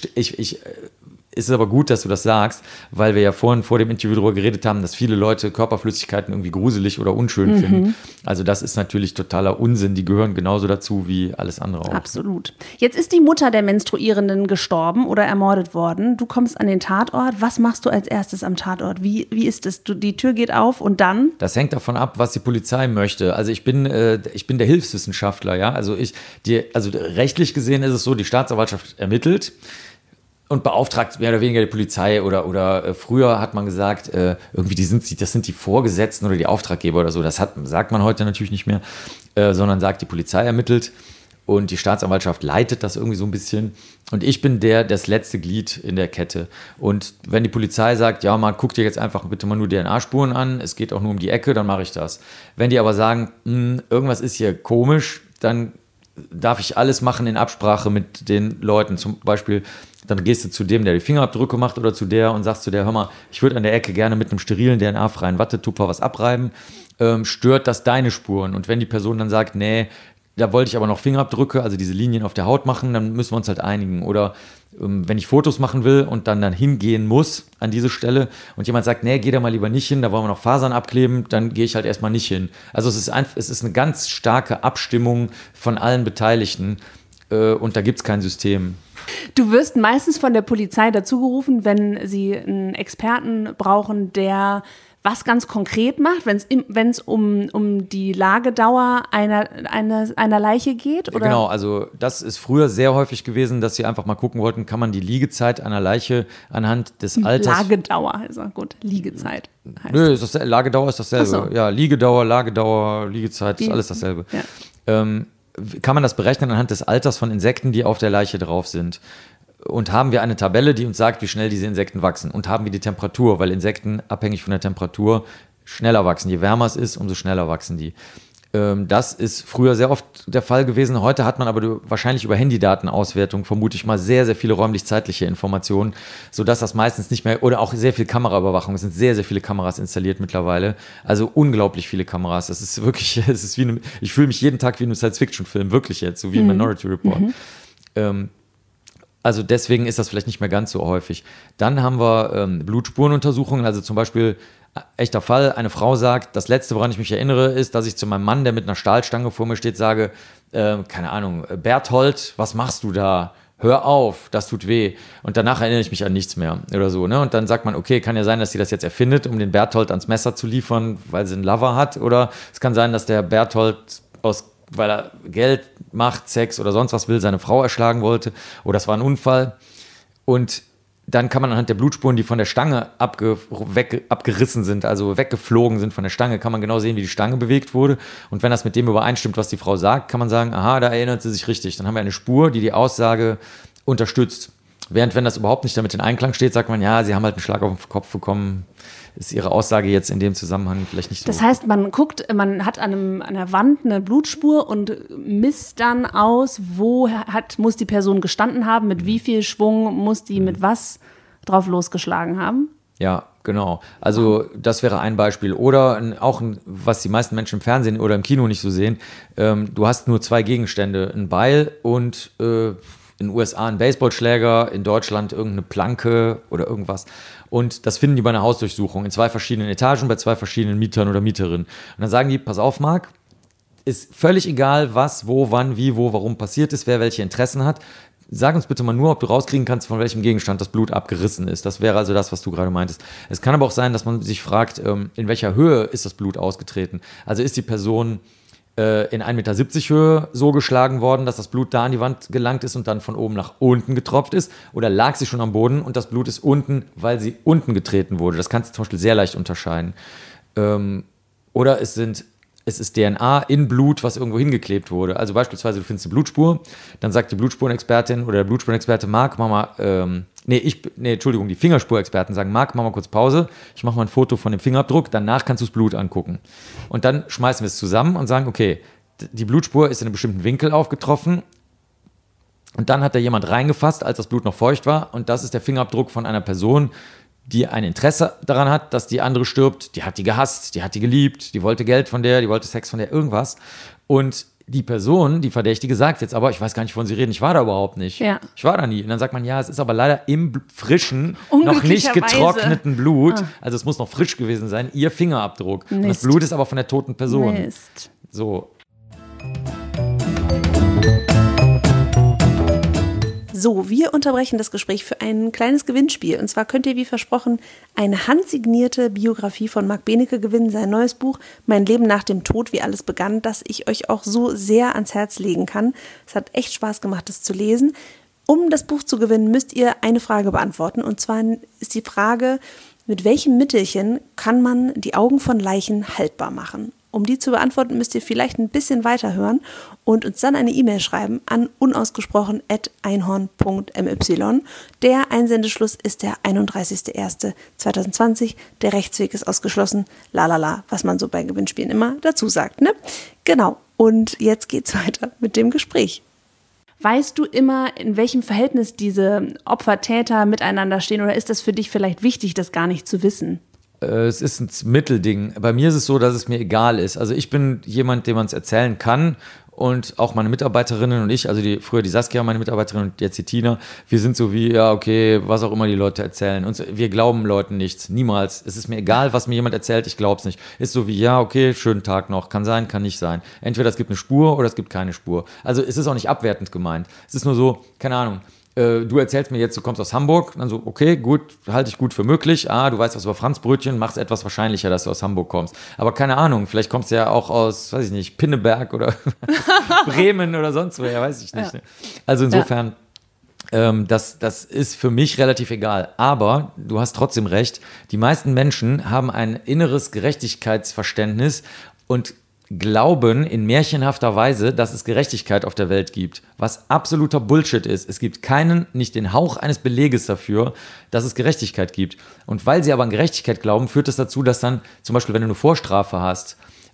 ist es aber gut, dass du das sagst, weil wir ja vorhin vor dem Interview darüber geredet haben, dass viele Leute Körperflüssigkeiten irgendwie gruselig oder unschön finden. Also das ist natürlich totaler Unsinn. Die gehören genauso dazu wie alles andere auch. Absolut. Jetzt ist die Mutter der Menstruierenden gestorben oder ermordet worden. Du kommst an den Tatort. Was machst du als erstes am Tatort? Wie ist es? Die Tür geht auf und dann? Das hängt davon ab, was die Polizei möchte. Also ich bin der Hilfswissenschaftler, ja. Also rechtlich gesehen ist es so, die Staatsanwaltschaft ermittelt und beauftragt mehr oder weniger die Polizei oder früher hat man gesagt, irgendwie das sind die Vorgesetzten oder die Auftraggeber oder so. Das sagt man heute natürlich nicht mehr, sondern sagt, die Polizei ermittelt und die Staatsanwaltschaft leitet das irgendwie so ein bisschen. Und ich bin das letzte Glied in der Kette. Und wenn die Polizei sagt, ja, guck dir jetzt einfach bitte mal nur DNA-Spuren an, es geht auch nur um die Ecke, dann mache ich das. Wenn die aber sagen, irgendwas ist hier komisch, dann darf ich alles machen in Absprache mit den Leuten. Zum Beispiel, dann gehst du zu dem, der die Fingerabdrücke macht oder zu der und sagst zu der, hör mal, ich würde an der Ecke gerne mit einem sterilen, DNA-freien Wattetupfer was abreiben. Stört das deine Spuren? Und wenn die Person dann sagt, nee, da wollte ich aber noch Fingerabdrücke, also diese Linien auf der Haut machen, dann müssen wir uns halt einigen. Oder wenn ich Fotos machen will und dann hingehen muss an diese Stelle und jemand sagt, nee, geh da mal lieber nicht hin, da wollen wir noch Fasern abkleben, dann gehe ich halt erstmal nicht hin. Also es ist eine ganz starke Abstimmung von allen Beteiligten und da gibt es kein System. Du wirst meistens von der Polizei dazugerufen, wenn sie einen Experten brauchen, der was ganz konkret macht, wenn es um die Lagedauer einer Leiche geht? Oder? Genau, also das ist früher sehr häufig gewesen, dass sie einfach mal gucken wollten, kann man die Liegezeit einer Leiche anhand des Alters... Lagedauer, ist auch gut, Liegezeit heißt. Nö, Lagedauer ist dasselbe. Ach so. Ja, Lagedauer, Liegezeit, ist alles dasselbe. Ja. Kann man das berechnen anhand des Alters von Insekten, die auf der Leiche drauf sind? Und haben wir eine Tabelle, die uns sagt, wie schnell diese Insekten wachsen? Und haben wir die Temperatur, weil Insekten abhängig von der Temperatur schneller wachsen. Je wärmer es ist, umso schneller wachsen die. Das ist früher sehr oft der Fall gewesen. Heute hat man aber wahrscheinlich über Handydatenauswertung, vermute ich mal, sehr, sehr viele räumlich-zeitliche Informationen, sodass das meistens nicht mehr, oder auch sehr viel Kameraüberwachung. Es sind sehr, sehr viele Kameras installiert mittlerweile. Also unglaublich viele Kameras. Das ist wirklich, es ist wie ich fühle mich jeden Tag wie in einem Science-Fiction-Film, wirklich jetzt, so wie in Minority Report. Also deswegen ist das vielleicht nicht mehr ganz so häufig. Dann haben wir Blutspurenuntersuchungen, also zum Beispiel echter Fall, eine Frau sagt, das Letzte, woran ich mich erinnere, ist, dass ich zu meinem Mann, der mit einer Stahlstange vor mir steht, sage, keine Ahnung, Berthold, was machst du da? Hör auf, das tut weh. Und danach erinnere ich mich an nichts mehr oder so. Ne? Und dann sagt man, okay, kann ja sein, dass sie das jetzt erfindet, um den Berthold ans Messer zu liefern, weil sie einen Lover hat. Oder es kann sein, dass der Berthold weil er Geld, Macht, Sex oder sonst was will, seine Frau erschlagen wollte. Oder es war ein Unfall. Und dann kann man anhand der Blutspuren, die von der Stange abgerissen sind, also weggeflogen sind von der Stange, kann man genau sehen, wie die Stange bewegt wurde. Und wenn das mit dem übereinstimmt, was die Frau sagt, kann man sagen, aha, da erinnert sie sich richtig. Dann haben wir eine Spur, die die Aussage unterstützt. Während, wenn das überhaupt nicht damit in Einklang steht, sagt man, ja, sie haben halt einen Schlag auf den Kopf bekommen. Ist ihre Aussage jetzt in dem Zusammenhang vielleicht nicht so. Das heißt, man hat an der Wand eine Blutspur und misst dann aus, muss die Person gestanden haben, mit wie viel Schwung muss die mit was drauf losgeschlagen haben? Ja, genau. Also das wäre ein Beispiel. Oder auch, was die meisten Menschen im Fernsehen oder im Kino nicht so sehen, du hast nur 2 Gegenstände, ein Beil und in den USA ein Baseballschläger, in Deutschland irgendeine Planke oder irgendwas. Und das finden die bei einer Hausdurchsuchung in 2 verschiedenen Etagen, bei 2 verschiedenen Mietern oder Mieterinnen. Und dann sagen die, pass auf, Marc, ist völlig egal, was, wo, wann, wie, wo, warum passiert ist, wer welche Interessen hat. Sag uns bitte mal nur, ob du rauskriegen kannst, von welchem Gegenstand das Blut abgerissen ist. Das wäre also das, was du gerade meintest. Es kann aber auch sein, dass man sich fragt, in welcher Höhe ist das Blut ausgetreten? Also ist die Person in 1,70 Meter Höhe so geschlagen worden, dass das Blut da an die Wand gelangt ist und dann von oben nach unten getropft ist? Oder lag sie schon am Boden und das Blut ist unten, weil sie unten getreten wurde? Das kannst du zum Beispiel sehr leicht unterscheiden. Oder es ist DNA in Blut, was irgendwo hingeklebt wurde. Also beispielsweise, du findest eine Blutspur, dann sagt die Blutspurenexpertin oder der Blutspurenexperte, Marc, die Fingerspurexperten sagen, Marc, mach mal kurz Pause, ich mache mal ein Foto von dem Fingerabdruck, danach kannst du das Blut angucken. Und dann schmeißen wir es zusammen und sagen, okay, die Blutspur ist in einem bestimmten Winkel aufgetroffen und dann hat da jemand reingefasst, als das Blut noch feucht war und das ist der Fingerabdruck von einer Person, die ein Interesse daran hat, dass die andere stirbt, die hat die gehasst, die hat die geliebt, die wollte Geld von der, die wollte Sex von der, irgendwas. Und die Person, die Verdächtige, sagt jetzt aber, ich weiß gar nicht, wovon Sie reden, ich war da überhaupt nicht. Ja. Ich war da nie. Und dann sagt man, ja, es ist aber leider im frischen, noch nicht getrockneten Blut, also es muss noch frisch gewesen sein, Ihr Fingerabdruck. Und das Blut ist aber von der toten Person. Mist. So. So, wir unterbrechen das Gespräch für ein kleines Gewinnspiel. Und zwar könnt ihr, wie versprochen, eine handsignierte Biografie von Marc Benecke gewinnen, sein neues Buch Mein Leben nach dem Tod, wie alles begann, das ich euch auch so sehr ans Herz legen kann. Es hat echt Spaß gemacht, das zu lesen. Um das Buch zu gewinnen, müsst ihr eine Frage beantworten. Und zwar ist die Frage, mit welchem Mittelchen kann man die Augen von Leichen haltbar machen? Um die zu beantworten, müsst ihr vielleicht ein bisschen weiterhören und uns dann eine E-Mail schreiben an unausgesprochen@einhorn.my. Der Einsendeschluss ist der 31.01.2020. Der Rechtsweg ist ausgeschlossen. Lalala, was man so bei Gewinnspielen immer dazu sagt, ne? Genau. Und jetzt geht's weiter mit dem Gespräch. Weißt du immer, in welchem Verhältnis diese Opfer-Täter miteinander stehen, oder ist das für dich vielleicht wichtig, das gar nicht zu wissen? Es ist ein Mittelding. Bei mir ist es so, dass es mir egal ist. Also ich bin jemand, dem man es erzählen kann und auch meine Mitarbeiterinnen und ich, also früher die Saskia, meine Mitarbeiterin und jetzt die Tina, wir sind so wie, ja okay, was auch immer die Leute erzählen. Und wir glauben Leuten nichts, niemals. Es ist mir egal, was mir jemand erzählt, ich glaube es nicht. Ist so wie, ja okay, schönen Tag noch, kann sein, kann nicht sein. Entweder es gibt eine Spur oder es gibt keine Spur. Also es ist auch nicht abwertend gemeint. Es ist nur so, keine Ahnung, du erzählst mir jetzt, du kommst aus Hamburg, dann so, okay, gut, halte ich gut für möglich. Du weißt was über Franzbrötchen, mach's etwas wahrscheinlicher, dass du aus Hamburg kommst. Aber keine Ahnung, vielleicht kommst du ja auch aus, weiß ich nicht, Pinneberg oder Bremen oder sonst woher, weiß ich nicht. Ja. Also insofern, das ist für mich relativ egal. Aber du hast trotzdem recht, die meisten Menschen haben ein inneres Gerechtigkeitsverständnis und glauben in märchenhafter Weise, dass es Gerechtigkeit auf der Welt gibt, was absoluter Bullshit ist. Es gibt nicht den Hauch eines Beleges dafür, dass es Gerechtigkeit gibt. Und weil sie aber an Gerechtigkeit glauben, führt es dazu, dass dann zum Beispiel, wenn du eine Vorstrafe hast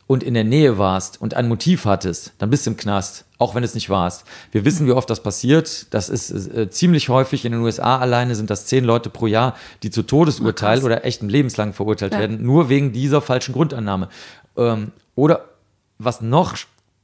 und in der Nähe warst und ein Motiv hattest, dann bist du im Knast, auch wenn du es nicht warst. Wir wissen, wie oft das passiert. Das ist ziemlich häufig. In den USA alleine sind das 10 Leute pro Jahr, die zu Todesurteil oder echtem lebenslang verurteilt werden, nur wegen dieser falschen Grundannahme. Oder was noch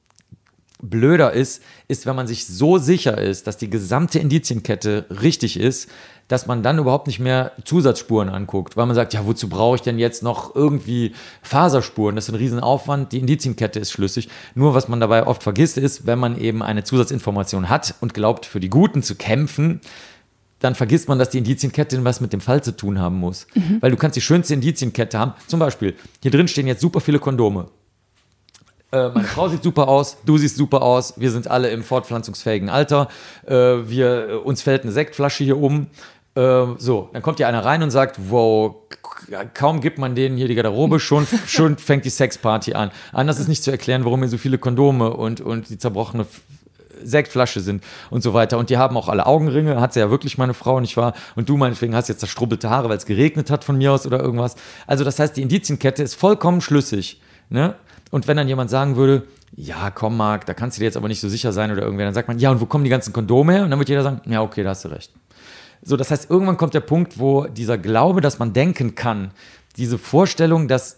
blöder ist, wenn man sich so sicher ist, dass die gesamte Indizienkette richtig ist, dass man dann überhaupt nicht mehr Zusatzspuren anguckt, weil man sagt, ja, wozu brauche ich denn jetzt noch irgendwie Faserspuren? Das ist ein Riesenaufwand, die Indizienkette ist schlüssig. Nur was man dabei oft vergisst ist, wenn man eben eine Zusatzinformation hat und glaubt, für die Guten zu kämpfen, dann vergisst man, dass die Indizienkette was mit dem Fall zu tun haben muss. Weil du kannst die schönste Indizienkette haben. Zum Beispiel, hier drin stehen jetzt super viele Kondome. Meine Frau sieht super aus, du siehst super aus, wir sind alle im fortpflanzungsfähigen Alter, uns fällt eine Sektflasche hier um. So, dann kommt hier einer rein und sagt, wow, kaum gibt man denen hier die Garderobe, schon fängt die Sexparty an. Anders ist nicht zu erklären, warum hier so viele Kondome und die zerbrochene Sektflasche sind und so weiter. Und die haben auch alle Augenringe, hat sie ja wirklich, meine Frau, nicht wahr? Und du meinetwegen hast jetzt zerstrubbelte Haare, weil es geregnet hat von mir aus oder irgendwas. Also das heißt, die Indizienkette ist vollkommen schlüssig, ne? Und wenn dann jemand sagen würde, ja, komm Marc, da kannst du dir jetzt aber nicht so sicher sein oder irgendwer, dann sagt man, ja, und wo kommen die ganzen Kondome her? Und dann wird jeder sagen, ja, okay, da hast du recht. So, das heißt, irgendwann kommt der Punkt, wo dieser Glaube, dass man denken kann, diese Vorstellung, dass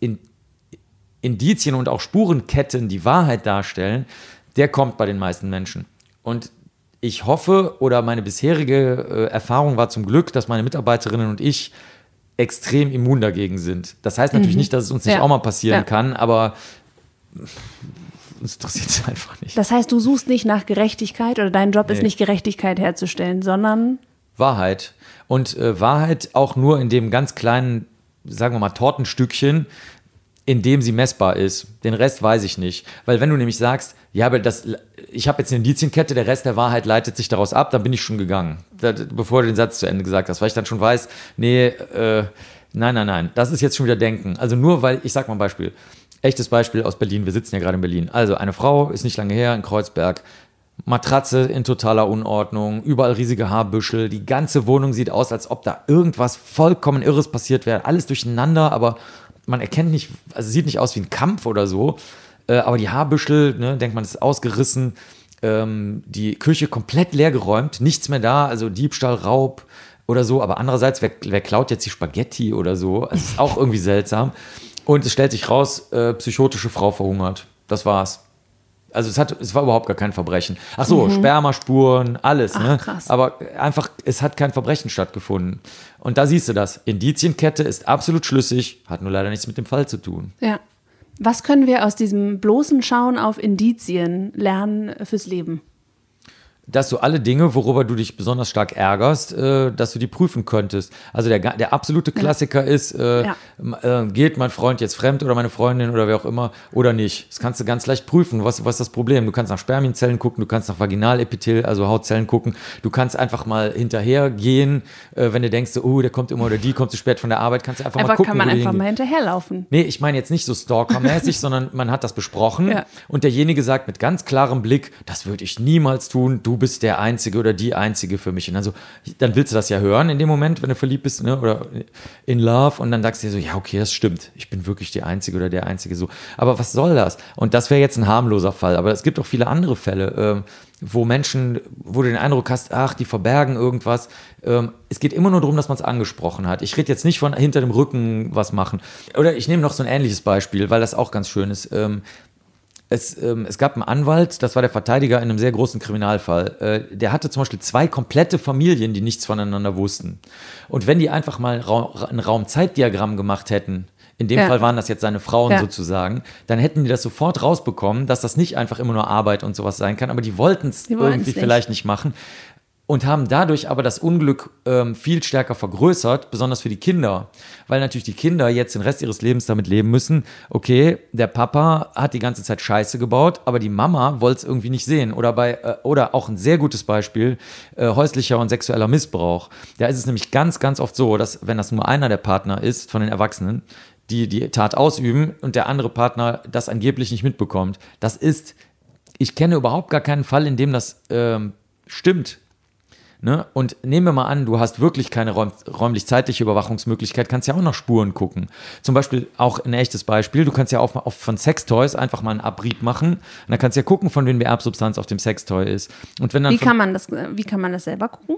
Indizien und auch Spurenketten die Wahrheit darstellen, der kommt bei den meisten Menschen. Und ich hoffe, oder meine bisherige Erfahrung war zum Glück, dass meine Mitarbeiterinnen und ich extrem immun dagegen sind. Das heißt natürlich nicht, dass es uns nicht auch mal passieren kann, aber uns interessiert es einfach nicht. Das heißt, du suchst nicht nach Gerechtigkeit oder dein Job ist nicht, Gerechtigkeit herzustellen, sondern Wahrheit. Und Wahrheit auch nur in dem ganz kleinen, sagen wir mal, Tortenstückchen, in dem sie messbar ist. Den Rest weiß ich nicht. Weil wenn du nämlich sagst, ja, aber ich habe jetzt eine Indizienkette, der Rest der Wahrheit leitet sich daraus ab, dann bin ich schon gegangen. Bevor du den Satz zu Ende gesagt hast, weil ich dann schon weiß, nein, das ist jetzt schon wieder Denken. Also nur weil, ich sag mal ein Beispiel, echtes Beispiel aus Berlin, wir sitzen ja gerade in Berlin. Also eine Frau, ist nicht lange her, in Kreuzberg, Matratze in totaler Unordnung, überall riesige Haarbüschel, die ganze Wohnung sieht aus, als ob da irgendwas vollkommen Irres passiert wäre, alles durcheinander, aber man erkennt nicht, also sieht nicht aus wie ein Kampf oder so, aber die Haarbüschel, ne, denkt man, ist ausgerissen, die Küche komplett leergeräumt, nichts mehr da, also Diebstahl, Raub oder so, aber andererseits, wer klaut jetzt die Spaghetti oder so, es ist auch irgendwie seltsam und es stellt sich raus, psychotische Frau verhungert, das war's. Also es war überhaupt gar kein Verbrechen. Ach so, Spermaspuren, alles. Ach, ne? Krass. Aber einfach, es hat kein Verbrechen stattgefunden. Und da siehst du das. Indizienkette ist absolut schlüssig, hat nur leider nichts mit dem Fall zu tun. Ja. Was können wir aus diesem bloßen Schauen auf Indizien lernen fürs Leben? Dass du alle Dinge, worüber du dich besonders stark ärgerst, dass du die prüfen könntest. Also der absolute Klassiker ist, geht mein Freund jetzt fremd oder meine Freundin oder wer auch immer oder nicht. Das kannst du ganz leicht prüfen. Was ist das Problem? Du kannst nach Spermienzellen gucken, du kannst nach Vaginalepithel, also Hautzellen gucken. Du kannst einfach mal hinterher gehen, wenn du denkst, oh, der kommt immer oder die kommt zu spät von der Arbeit, kannst du einfach mal gucken. Kann man einfach mal hinterherlaufen. Nee, ich meine jetzt nicht so stalkermäßig, sondern man hat das besprochen und derjenige sagt mit ganz klarem Blick, das würde ich niemals tun, du bist der Einzige oder die Einzige für mich. Und dann willst du das ja hören in dem Moment, wenn du verliebt bist, ne, oder in Love und dann sagst du dir so, ja, okay, das stimmt. Ich bin wirklich die Einzige oder der Einzige so. Aber was soll das? Und das wäre jetzt ein harmloser Fall. Aber es gibt auch viele andere Fälle, wo du den Eindruck hast, ach, die verbergen irgendwas. Es geht immer nur darum, dass man es angesprochen hat. Ich rede jetzt nicht von hinter dem Rücken was machen. Oder ich nehme noch so ein ähnliches Beispiel, weil das auch ganz schön ist. Es gab einen Anwalt, das war der Verteidiger in einem sehr großen Kriminalfall. Der hatte zum Beispiel 2 komplette Familien, die nichts voneinander wussten. Und wenn die einfach mal ein Raumzeitdiagramm gemacht hätten, in dem Fall waren das jetzt seine Frauen sozusagen, dann hätten die das sofort rausbekommen, dass das nicht einfach immer nur Arbeit und sowas sein kann, aber die wollten es irgendwie vielleicht nicht machen. Und haben dadurch aber das Unglück viel stärker vergrößert, besonders für die Kinder. Weil natürlich die Kinder jetzt den Rest ihres Lebens damit leben müssen, okay, der Papa hat die ganze Zeit Scheiße gebaut, aber die Mama wollte es irgendwie nicht sehen. Oder auch ein sehr gutes Beispiel, häuslicher und sexueller Missbrauch. Da ist es nämlich ganz, ganz oft so, dass wenn das nur einer der Partner ist von den Erwachsenen, die Tat ausüben und der andere Partner das angeblich nicht mitbekommt. Ich kenne überhaupt gar keinen Fall, in dem das stimmt. Ne? Und nehmen wir mal an, du hast wirklich keine räumlich-zeitliche Überwachungsmöglichkeit, kannst ja auch nach Spuren gucken. Zum Beispiel auch ein echtes Beispiel, du kannst ja auch von Sextoys einfach mal einen Abrieb machen und dann kannst du ja gucken, von wem die Erbsubstanz auf dem Sextoy ist. Und wenn dann wie kann man das selber gucken?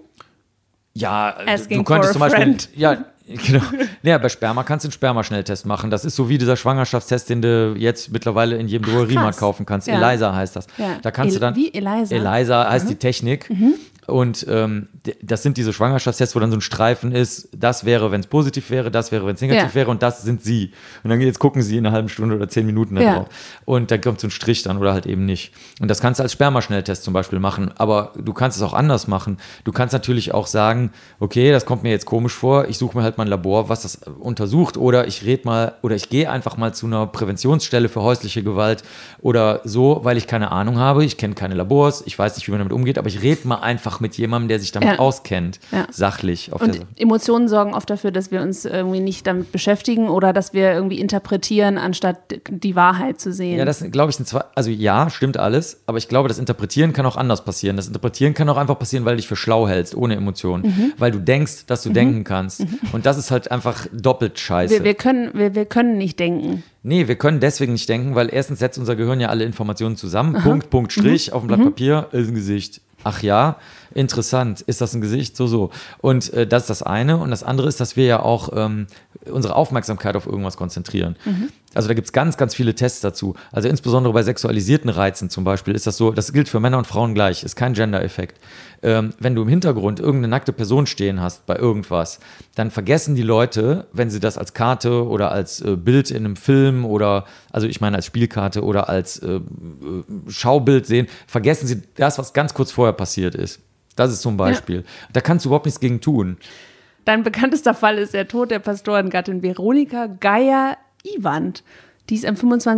Ja, Asking du könntest for zum a Beispiel, friend. ja, genau. Ja, bei Sperma kannst du einen Spermaschnelltest machen. Das ist so wie dieser Schwangerschaftstest, den du jetzt mittlerweile in jedem Drogeriemarkt kaufen kannst. Ja. ELISA heißt das. Ja. Da kannst du dann. Wie ELISA? ELISA heißt die Technik. Und das sind diese Schwangerschaftstests, wo dann so ein Streifen ist, das wäre, wenn es positiv wäre, das wäre, wenn es negativ wäre und das sind sie. Und dann jetzt gucken sie in einer halben Stunde oder 10 Minuten da drauf. Und da kommt so ein Strich dann oder halt eben nicht. Und das kannst du als Spermaschnelltest zum Beispiel machen, aber du kannst es auch anders machen. Du kannst natürlich auch sagen, okay, das kommt mir jetzt komisch vor, ich suche mir halt mal ein Labor, was das untersucht oder ich gehe einfach mal zu einer Präventionsstelle für häusliche Gewalt oder so, weil ich keine Ahnung habe, ich kenne keine Labors, ich weiß nicht, wie man damit umgeht, aber ich rede mal einfach mit jemandem, der sich damit auskennt, sachlich. Und Emotionen sorgen oft dafür, dass wir uns irgendwie nicht damit beschäftigen oder dass wir irgendwie interpretieren, anstatt die Wahrheit zu sehen. Ja, das glaube ich sind zwei, also ja, stimmt alles, aber ich glaube, das Interpretieren kann auch anders passieren. Das Interpretieren kann auch einfach passieren, weil du dich für schlau hältst, ohne Emotionen, weil du denkst, dass du denken kannst. Und das ist halt einfach doppelt scheiße. Wir können nicht denken. Nee, wir können deswegen nicht denken, weil erstens setzt unser Gehirn ja alle Informationen zusammen. Punkt, Punkt, Strich auf dem Blatt Papier ist ein Gesicht. Ach ja, interessant. Ist das ein Gesicht? So. Und das ist das eine. Und das andere ist, dass wir ja auch unsere Aufmerksamkeit auf irgendwas konzentrieren. Also da gibt es ganz, ganz viele Tests dazu. Also insbesondere bei sexualisierten Reizen zum Beispiel ist das so, das gilt für Männer und Frauen gleich, ist kein Gender-Effekt. Wenn du im Hintergrund irgendeine nackte Person stehen hast bei irgendwas, dann vergessen die Leute, wenn sie das als Karte oder als Bild in einem Film oder, also ich meine als Spielkarte oder als Schaubild sehen, vergessen sie das, was ganz kurz vorher passiert ist. Das ist so ein Beispiel. Ja. Da kannst du überhaupt nichts gegen tun. Dein bekanntester Fall ist der Tod der Pastorengattin Veronika Geier-Iwand. Die ist am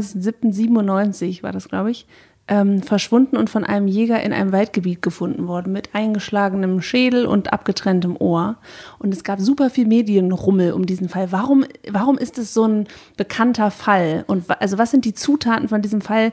25.07.97, war das, glaube ich, verschwunden und von einem Jäger in einem Waldgebiet gefunden worden mit eingeschlagenem Schädel und abgetrenntem Ohr. Und es gab super viel Medienrummel um diesen Fall. Warum ist es so ein bekannter Fall? Und also was sind die Zutaten von diesem Fall,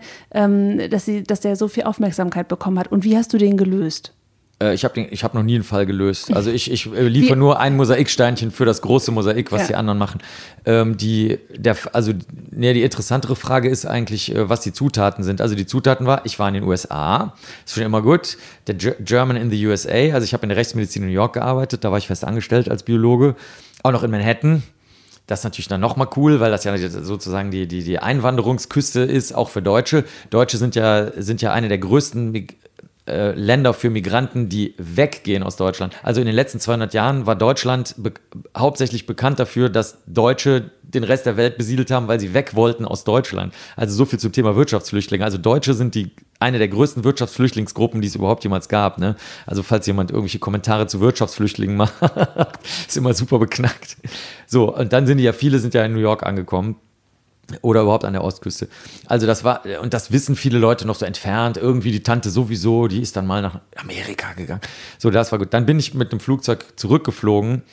dass der so viel Aufmerksamkeit bekommen hat? Und wie hast du den gelöst? Ich hab noch nie einen Fall gelöst. Also ich liefere nur ein Mosaiksteinchen für das große Mosaik, was die anderen machen. Die interessantere Frage ist eigentlich, was die Zutaten sind. Also die Zutaten ich war in den USA, ist schon immer gut. Der German in the USA, also ich habe in der Rechtsmedizin in New York gearbeitet, da war ich fest angestellt als Biologe, auch noch in Manhattan. Das ist natürlich dann nochmal cool, weil das ja sozusagen die Einwanderungsküste ist, auch für Deutsche. Deutsche sind ja eine der größten Länder für Migranten, die weggehen aus Deutschland. Also in den letzten 200 Jahren war Deutschland hauptsächlich bekannt dafür, dass Deutsche den Rest der Welt besiedelt haben, weil sie weg wollten aus Deutschland. Also so viel zum Thema Wirtschaftsflüchtlinge. Also Deutsche sind eine der größten Wirtschaftsflüchtlingsgruppen, die es überhaupt jemals gab. Ne? Also falls jemand irgendwelche Kommentare zu Wirtschaftsflüchtlingen macht, ist immer super beknackt. So, und dann viele sind ja in New York angekommen. Oder überhaupt an der Ostküste. Also und das wissen viele Leute noch so entfernt, irgendwie die Tante sowieso, die ist dann mal nach Amerika gegangen. So, das war gut. Dann bin ich mit dem Flugzeug zurückgeflogen,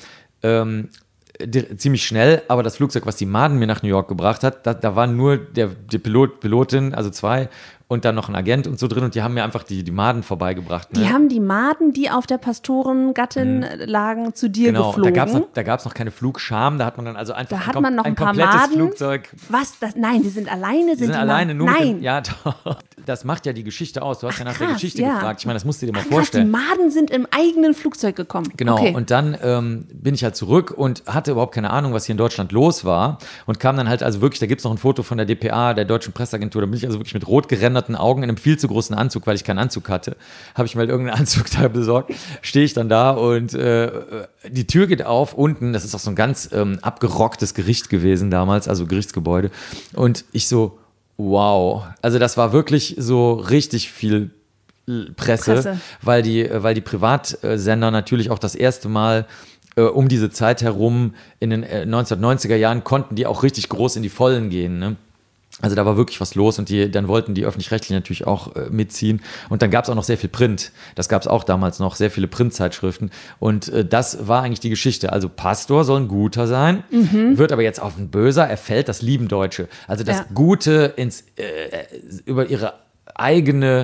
ziemlich schnell, aber das Flugzeug, was die Maden mir nach New York gebracht hat, da waren nur die Pilotin, also 2, und dann noch ein Agent und so drin und die haben mir einfach die Maden vorbeigebracht. Ne? Die haben die Maden, die auf der Pastorengattin lagen, zu dir geflogen? Genau, da gab es noch keine Flugscham, da hat man dann also einfach da hat man noch ein paar komplettes Maden. Flugzeug. Was? Nein, die sind alleine? Die sind alleine, nur Nein. Ja, doch. Das macht ja die Geschichte aus. Du hast ja nach krass, der Geschichte gefragt. Ich meine, das musst du dir mal Krass, vorstellen. die Maden sind im eigenen Flugzeug gekommen. Genau, okay. Und dann bin ich halt zurück und hatte überhaupt keine Ahnung, was hier in Deutschland los war und kam dann halt also wirklich, da gibt es noch ein Foto von der DPA, der Deutschen Presseagentur, da bin ich also wirklich mit rot gerenderten Augen in einem viel zu großen Anzug, weil ich keinen Anzug hatte, habe ich mir halt irgendeinen Anzug da besorgt, stehe ich dann da und die Tür geht auf, unten, das ist auch so ein ganz abgerocktes Gericht gewesen damals, also Gerichtsgebäude und ich so, wow, also das war wirklich so richtig viel Presse. Weil die Privatsender natürlich auch das erste Mal um diese Zeit herum in den 1990er Jahren konnten die auch richtig groß in die Vollen gehen, ne? Also da war wirklich was los und dann wollten die Öffentlich-Rechtlichen natürlich auch mitziehen. Und dann gab es auch noch sehr viel Print. Das gab es auch damals noch, sehr viele Printzeitschriften. Und das war eigentlich die Geschichte. Also Pastor soll ein Guter sein, wird aber jetzt auf ein Böser, er fällt, das lieben Deutsche. Also das Gute über ihre eigene,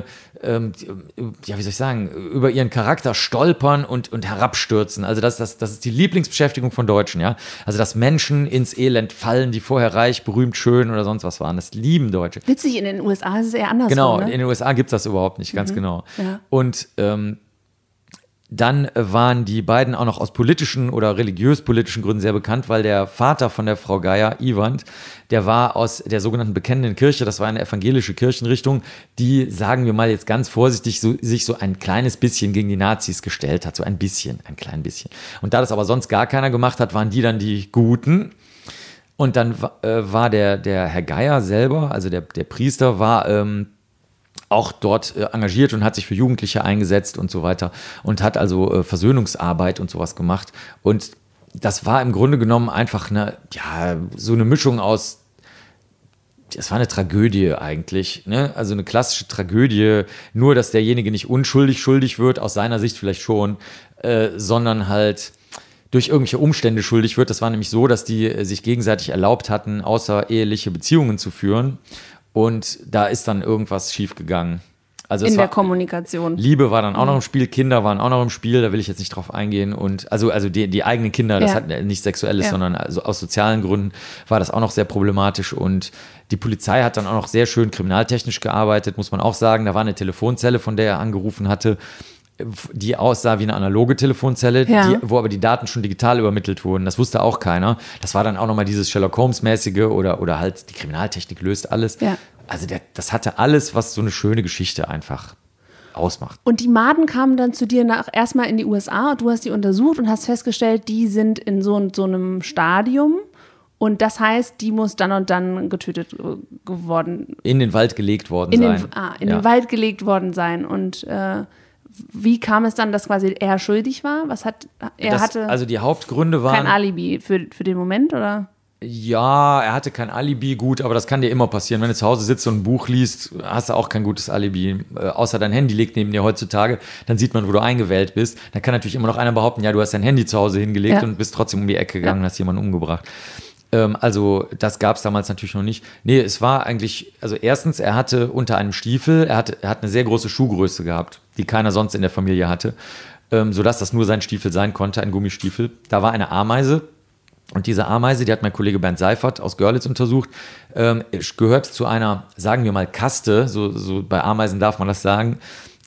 wie soll ich sagen, über ihren Charakter stolpern und herabstürzen. Also das ist die Lieblingsbeschäftigung von Deutschen, ja. Also dass Menschen ins Elend fallen, die vorher reich, berühmt, schön oder sonst was waren. Das lieben Deutsche. Witzig, in den USA ist es eher andersrum. Genau, ne? in den USA gibt es das überhaupt nicht, ganz genau. Ja. Und dann waren die beiden auch noch aus politischen oder religiös-politischen Gründen sehr bekannt, weil der Vater von der Frau Geier, Iwand, der war aus der sogenannten Bekennenden Kirche, das war eine evangelische Kirchenrichtung, die, sagen wir mal jetzt ganz vorsichtig, sich so ein kleines bisschen gegen die Nazis gestellt hat, so ein klein bisschen. Und da das aber sonst gar keiner gemacht hat, waren die dann die Guten. Und dann war der Herr Geier selber, also der Priester, war auch dort engagiert und hat sich für Jugendliche eingesetzt und so weiter und hat also Versöhnungsarbeit und sowas gemacht. Und das war im Grunde genommen einfach so eine Mischung aus, es war eine Tragödie eigentlich, ne? Also eine klassische Tragödie, nur dass derjenige nicht schuldig wird, aus seiner Sicht vielleicht schon, sondern halt durch irgendwelche Umstände schuldig wird. Das war nämlich so, dass die sich gegenseitig erlaubt hatten, außereheliche Beziehungen zu führen. Und da ist dann irgendwas schiefgegangen. Also in der Kommunikation. Liebe war dann auch noch im Spiel, Kinder waren auch noch im Spiel, da will ich jetzt nicht drauf eingehen. Und also die eigenen Kinder, das hat nicht Sexuelles, sondern also aus sozialen Gründen war das auch noch sehr problematisch. Und die Polizei hat dann auch noch sehr schön kriminaltechnisch gearbeitet, muss man auch sagen. Da war eine Telefonzelle, von der er angerufen hatte, die aussah wie eine analoge Telefonzelle, wo aber die Daten schon digital übermittelt wurden. Das wusste auch keiner. Das war dann auch nochmal dieses Sherlock Holmes-mäßige oder halt die Kriminaltechnik löst alles. Ja. Also das hatte alles, was so eine schöne Geschichte einfach ausmacht. Und die Maden kamen dann zu dir erstmal in die USA und du hast die untersucht und hast festgestellt, die sind in so einem Stadium. Und das heißt, die muss dann und dann getötet geworden. In den Wald gelegt worden sein. In den Wald gelegt worden sein. Und wie kam es dann, dass quasi er schuldig war? Also die Hauptgründe waren... Kein Alibi für den Moment, oder? Ja, er hatte kein Alibi, gut, aber das kann dir immer passieren. Wenn du zu Hause sitzt und ein Buch liest, hast du auch kein gutes Alibi. Außer dein Handy liegt neben dir heutzutage, dann sieht man, wo du eingewählt bist. Dann kann natürlich immer noch einer behaupten, ja, du hast dein Handy zu Hause hingelegt und bist trotzdem um die Ecke gegangen und hast jemanden umgebracht. Also das gab es damals natürlich noch nicht. Nee, es war eigentlich, also erstens, er hatte unter einem Stiefel, er hat eine sehr große Schuhgröße gehabt, die keiner sonst in der Familie hatte, sodass das nur sein Stiefel sein konnte, ein Gummistiefel. Da war eine Ameise und diese Ameise, die hat mein Kollege Bernd Seifert aus Görlitz untersucht, gehört zu einer, sagen wir mal, Kaste, so bei Ameisen darf man das sagen,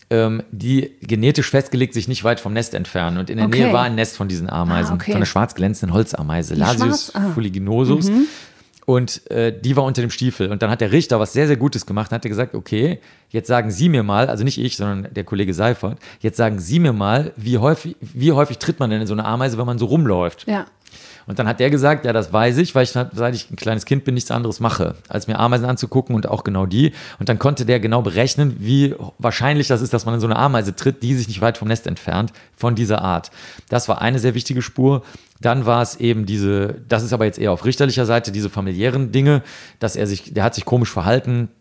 die genetisch festgelegt sich nicht weit vom Nest entfernen. Und in der Nähe war ein Nest von diesen Ameisen, von einer schwarz glänzenden Holzameise, Lasius fuliginosus. Und die war unter dem Stiefel. Und dann hat der Richter was sehr, sehr Gutes gemacht und hat gesagt, okay, jetzt sagen Sie mir mal, also nicht ich, sondern der Kollege Seifert, jetzt sagen Sie mir mal, wie häufig tritt man denn in so eine Ameise, wenn man so rumläuft? Ja. Und dann hat der gesagt, ja, das weiß ich, weil ich, seit ich ein kleines Kind bin, nichts anderes mache, als mir Ameisen anzugucken und auch genau die. Und dann konnte der genau berechnen, wie wahrscheinlich das ist, dass man in so eine Ameise tritt, die sich nicht weit vom Nest entfernt, von dieser Art. Das war eine sehr wichtige Spur. Dann war es eben das ist aber jetzt eher auf richterlicher Seite, diese familiären Dinge, der hat sich komisch verhalten,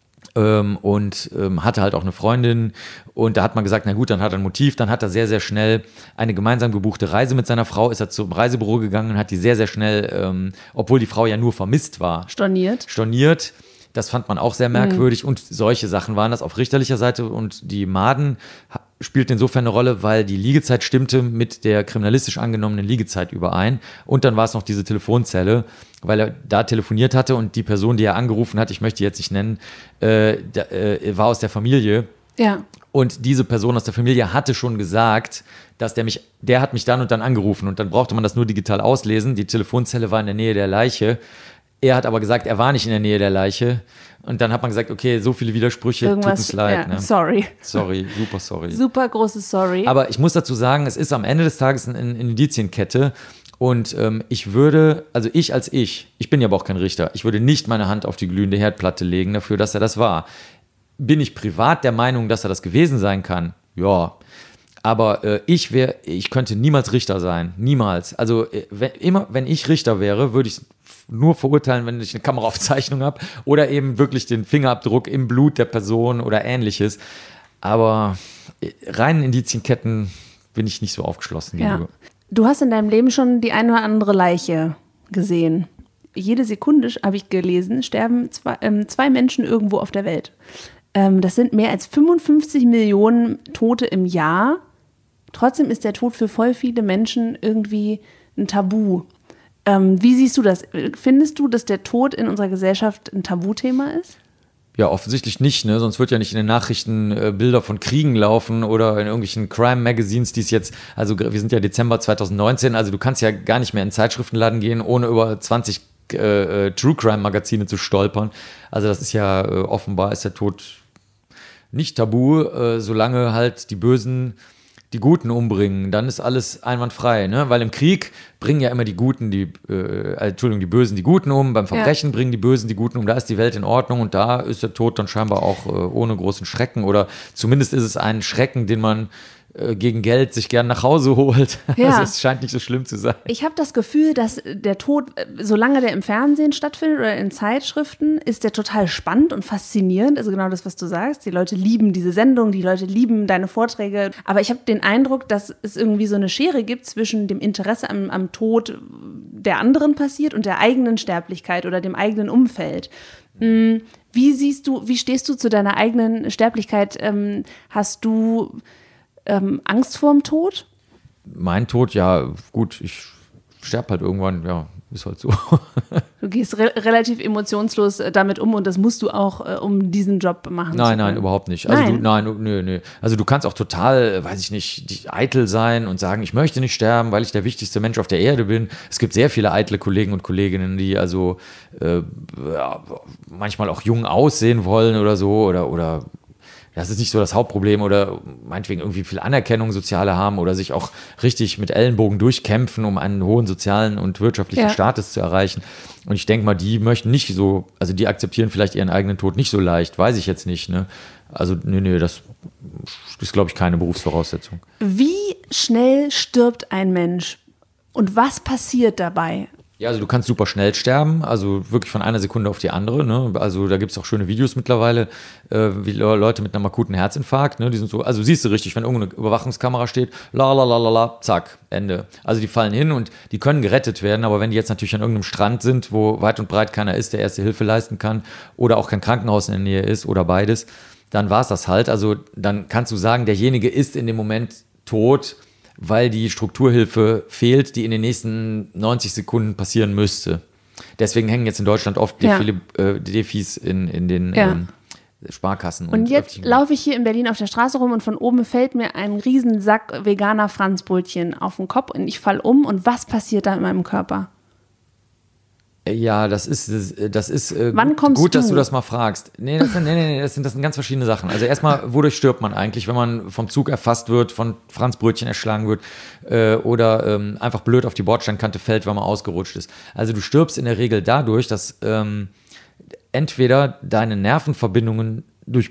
und hatte halt auch eine Freundin und da hat man gesagt, na gut, dann hat er ein Motiv, dann hat er sehr, sehr schnell eine gemeinsam gebuchte Reise mit seiner Frau, ist er zum Reisebüro gegangen und hat die sehr, sehr schnell, obwohl die Frau ja nur vermisst war. Storniert. Das fand man auch sehr merkwürdig und solche Sachen waren das auf richterlicher Seite und die Maden spielt insofern eine Rolle, weil die Liegezeit stimmte mit der kriminalistisch angenommenen Liegezeit überein und dann war es noch diese Telefonzelle, weil er da telefoniert hatte und die Person, die er angerufen hat, ich möchte jetzt nicht nennen, war aus der Familie. Ja. Und diese Person aus der Familie hatte schon gesagt, dass der hat mich dann und dann angerufen und dann brauchte man das nur digital auslesen. Die Telefonzelle war in der Nähe der Leiche. Er hat aber gesagt, er war nicht in der Nähe der Leiche. Und dann hat man gesagt, okay, so viele Widersprüche, tut uns leid. Ja, ne? Sorry. Super sorry. Super großes Sorry. Aber ich muss dazu sagen, es ist am Ende des Tages eine Indizienkette. Und ich bin ja aber auch kein Richter, ich würde nicht meine Hand auf die glühende Herdplatte legen dafür, dass er das war. Bin ich privat der Meinung, dass er das gewesen sein kann? Ja. Aber ich könnte niemals Richter sein. Niemals. Also wenn ich Richter wäre, würde ich nur verurteilen, wenn ich eine Kameraaufzeichnung habe oder eben wirklich den Fingerabdruck im Blut der Person oder ähnliches. Aber reinen Indizienketten bin ich nicht so aufgeschlossen gegenüber. Du hast in deinem Leben schon die eine oder andere Leiche gesehen. Jede Sekunde, habe ich gelesen, sterben zwei Menschen irgendwo auf der Welt. Das sind mehr als 55 Millionen Tote im Jahr. Trotzdem ist der Tod für voll viele Menschen irgendwie ein Tabu. Wie siehst du das? Findest du, dass der Tod in unserer Gesellschaft ein Tabuthema ist? Ja, offensichtlich nicht, ne? Sonst wird ja nicht in den Nachrichten Bilder von Kriegen laufen oder in irgendwelchen Crime-Magazines, die es jetzt, also wir sind ja Dezember 2019, also du kannst ja gar nicht mehr in den Zeitschriftenladen gehen, ohne über 20 True-Crime-Magazine zu stolpern. Also das ist ja, offenbar ist der Tod nicht tabu, solange halt die Bösen die Guten umbringen, dann ist alles einwandfrei, ne? Weil im Krieg bringen ja immer die Guten, die Bösen die Guten um, beim Verbrechen bringen die Bösen die Guten um, da ist die Welt in Ordnung und da ist der Tod dann scheinbar auch ohne großen Schrecken oder zumindest ist es ein Schrecken, den man gegen Geld sich gern nach Hause holt. Ja. Also es scheint nicht so schlimm zu sein. Ich habe das Gefühl, dass der Tod, solange der im Fernsehen stattfindet oder in Zeitschriften, ist der total spannend und faszinierend. Also genau das, was du sagst. Die Leute lieben diese Sendung, die Leute lieben deine Vorträge. Aber ich habe den Eindruck, dass es irgendwie so eine Schere gibt zwischen dem Interesse am Tod der anderen passiert und der eigenen Sterblichkeit oder dem eigenen Umfeld. Wie stehst du zu deiner eigenen Sterblichkeit? Hast du Angst vorm Tod? Mein Tod, ja, gut, ich sterbe halt irgendwann, ja, ist halt so. Du gehst relativ emotionslos damit um und das musst du auch, um diesen Job machen zu können. Nein, überhaupt nicht. Also nö. Also du kannst auch total, weiß ich nicht, eitel sein und sagen, ich möchte nicht sterben, weil ich der wichtigste Mensch auf der Erde bin. Es gibt sehr viele eitle Kollegen und Kolleginnen, die also manchmal auch jung aussehen wollen oder so oder das ist nicht so das Hauptproblem oder meinetwegen irgendwie viel Anerkennung soziale haben oder sich auch richtig mit Ellenbogen durchkämpfen, um einen hohen sozialen und wirtschaftlichen Status zu erreichen. Und ich denke mal, die möchten nicht so, also die akzeptieren vielleicht ihren eigenen Tod nicht so leicht, weiß ich jetzt nicht, ne? Also das ist, glaube ich, keine Berufsvoraussetzung. Wie schnell stirbt ein Mensch und was passiert dabei? Ja, also du kannst super schnell sterben, also wirklich von einer Sekunde auf die andere, ne? Also da gibt es auch schöne Videos mittlerweile, wie Leute mit einem akuten Herzinfarkt, ne? Die sind so, also siehst du richtig, wenn irgendeine Überwachungskamera steht, zack, Ende. Also die fallen hin und die können gerettet werden, aber wenn die jetzt natürlich an irgendeinem Strand sind, wo weit und breit keiner ist, der erste Hilfe leisten kann oder auch kein Krankenhaus in der Nähe ist oder beides, dann war es das halt. Also dann kannst du sagen, derjenige ist in dem Moment tot, weil die Strukturhilfe fehlt, die in den nächsten 90 Sekunden passieren müsste. Deswegen hängen jetzt in Deutschland oft viele Defis in den Sparkassen. Und jetzt laufe ich hier in Berlin auf der Straße rum und von oben fällt mir ein riesen Sack veganer Franzbrötchen auf den Kopf und ich falle um. Und was passiert da in meinem Körper? Ja, das ist Wann kommst gut, du? dass du das mal fragst. Nee, das sind ganz verschiedene Sachen. Also erstmal, wodurch stirbt man eigentlich, wenn man vom Zug erfasst wird, von Franzbrötchen erschlagen wird oder einfach blöd auf die Bordsteinkante fällt, weil man ausgerutscht ist. Also du stirbst in der Regel dadurch, dass entweder deine Nervenverbindungen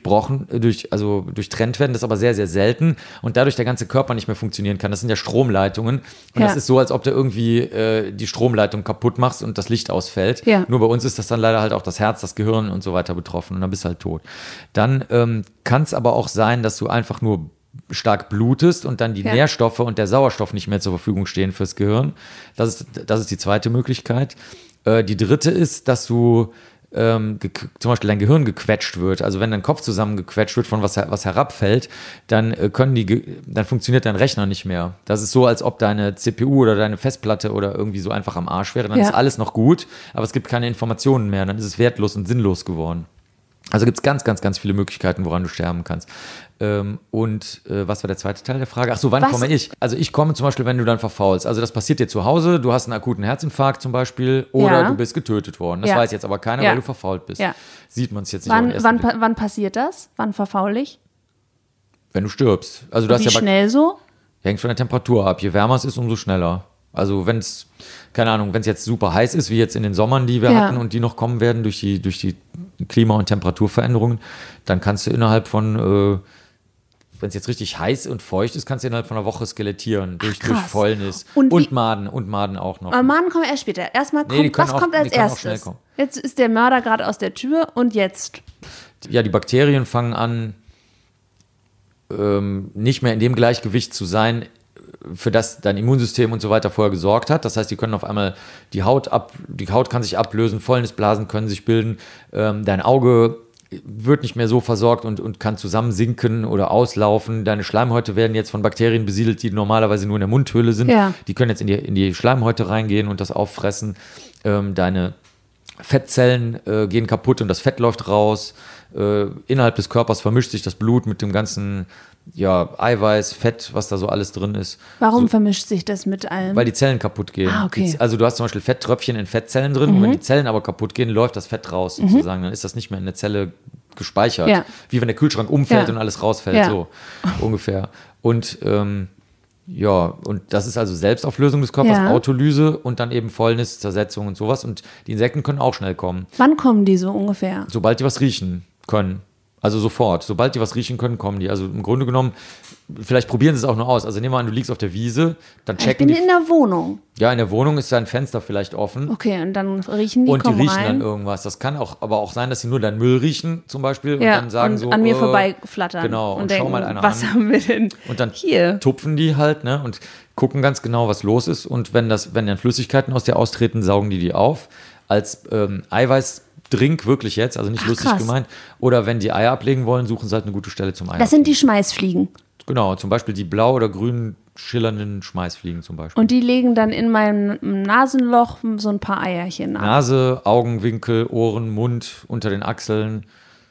durchtrennt werden, das ist aber sehr, sehr selten und dadurch der ganze Körper nicht mehr funktionieren kann. Das sind ja Stromleitungen und das ist so, als ob du irgendwie die Stromleitung kaputt machst und das Licht ausfällt. Ja. Nur bei uns ist das dann leider halt auch das Herz, das Gehirn und so weiter betroffen und dann bist du halt tot. Dann kann es aber auch sein, dass du einfach nur stark blutest und dann die Nährstoffe und der Sauerstoff nicht mehr zur Verfügung stehen fürs Gehirn. Das ist die zweite Möglichkeit. Die dritte ist, dass du zum Beispiel dein Gehirn gequetscht wird, also wenn dein Kopf zusammengequetscht wird von was herabfällt, dann funktioniert dein Rechner nicht mehr. Das ist so, als ob deine CPU oder deine Festplatte oder irgendwie so einfach am Arsch wäre. Dann ist alles noch gut, aber es gibt keine Informationen mehr. Dann ist es wertlos und sinnlos geworden. Also gibt es ganz, ganz, ganz viele Möglichkeiten, woran du sterben kannst. Was war der zweite Teil der Frage? Ach so, wann komme ich? Also ich komme zum Beispiel, wenn du dann verfaulst. Also das passiert dir zu Hause, du hast einen akuten Herzinfarkt zum Beispiel oder du bist getötet worden. Das weiß jetzt aber keiner, weil du verfault bist. Ja. Sieht man es jetzt nicht. Wann passiert das? Wann verfaule ich? Wenn du stirbst. Also Wie schnell so? Hängt von der Temperatur ab. Je wärmer es ist, umso schneller. Also wenn es, keine Ahnung, wenn es jetzt super heiß ist, wie jetzt in den Sommern, die wir hatten und die noch kommen werden durch die Klima- und Temperaturveränderungen, dann kannst du innerhalb von, wenn es jetzt richtig heiß und feucht ist, kannst du innerhalb von einer Woche skelettieren durch Fäulnis und Maden auch noch. Aber Maden kommen erst später. Erstmal was kommt als erstes? Jetzt ist der Mörder gerade aus der Tür und jetzt? Ja, die Bakterien fangen an, nicht mehr in dem Gleichgewicht zu sein, für das dein Immunsystem und so weiter vorher gesorgt hat. Das heißt, die können auf einmal die Haut kann sich ablösen, Fäulnisblasen können sich bilden, dein Auge wird nicht mehr so versorgt und kann zusammensinken oder auslaufen. Deine Schleimhäute werden jetzt von Bakterien besiedelt, die normalerweise nur in der Mundhöhle sind. Ja. Die können jetzt in die Schleimhäute reingehen und das auffressen. Deine Fettzellen gehen kaputt und das Fett läuft raus. Innerhalb des Körpers vermischt sich das Blut mit dem ganzen Eiweiß, Fett, was da so alles drin ist. Warum vermischt sich das mit allem? Weil die Zellen kaputt gehen. Ah, okay. Also du hast zum Beispiel Fetttröpfchen in Fettzellen drin und wenn die Zellen aber kaputt gehen, läuft das Fett raus sozusagen. Dann ist das nicht mehr in der Zelle gespeichert. Ja. Wie wenn der Kühlschrank umfällt Ja. und alles rausfällt, Ja. so ungefähr. Und und das ist also Selbstauflösung des Körpers, Ja. Autolyse und dann eben Fäulnis, Zersetzung und sowas. Und die Insekten können auch schnell kommen, Wann kommen die so ungefähr? sobald die was riechen können. Also sofort. Sobald die was riechen können, kommen die. Also im Grunde genommen, vielleicht probieren sie es auch nur aus. Also nehmen wir an, du liegst auf der Wiese, dann Ich checken bin die. in der Wohnung. Ja, in der Wohnung ist dein Fenster vielleicht offen. Okay, und dann riechen die, Und die kommen riechen rein. dann irgendwas. Das kann aber auch sein, dass sie nur deinen Müll riechen, zum Beispiel, und Ja, dann sagen und so. an mir vorbeiflattern. Genau, und denken, schau mal einer was an. haben wir denn Und dann hier? tupfen die halt, ne, und gucken ganz genau, was los ist. Und wenn dann Flüssigkeiten aus dir austreten, saugen die auf. Als Eiweißdrink wirklich jetzt, also nicht Ach, lustig krass. gemeint. Oder wenn die Eier ablegen wollen, suchen sie halt eine gute Stelle zum Eier. Das sind die Schmeißfliegen. Genau, zum Beispiel die blau oder grün schillernden Schmeißfliegen zum Beispiel. Und die legen dann in meinem Nasenloch so ein paar Eierchen ab. Nase, Augenwinkel, Ohren, Mund, unter den Achseln.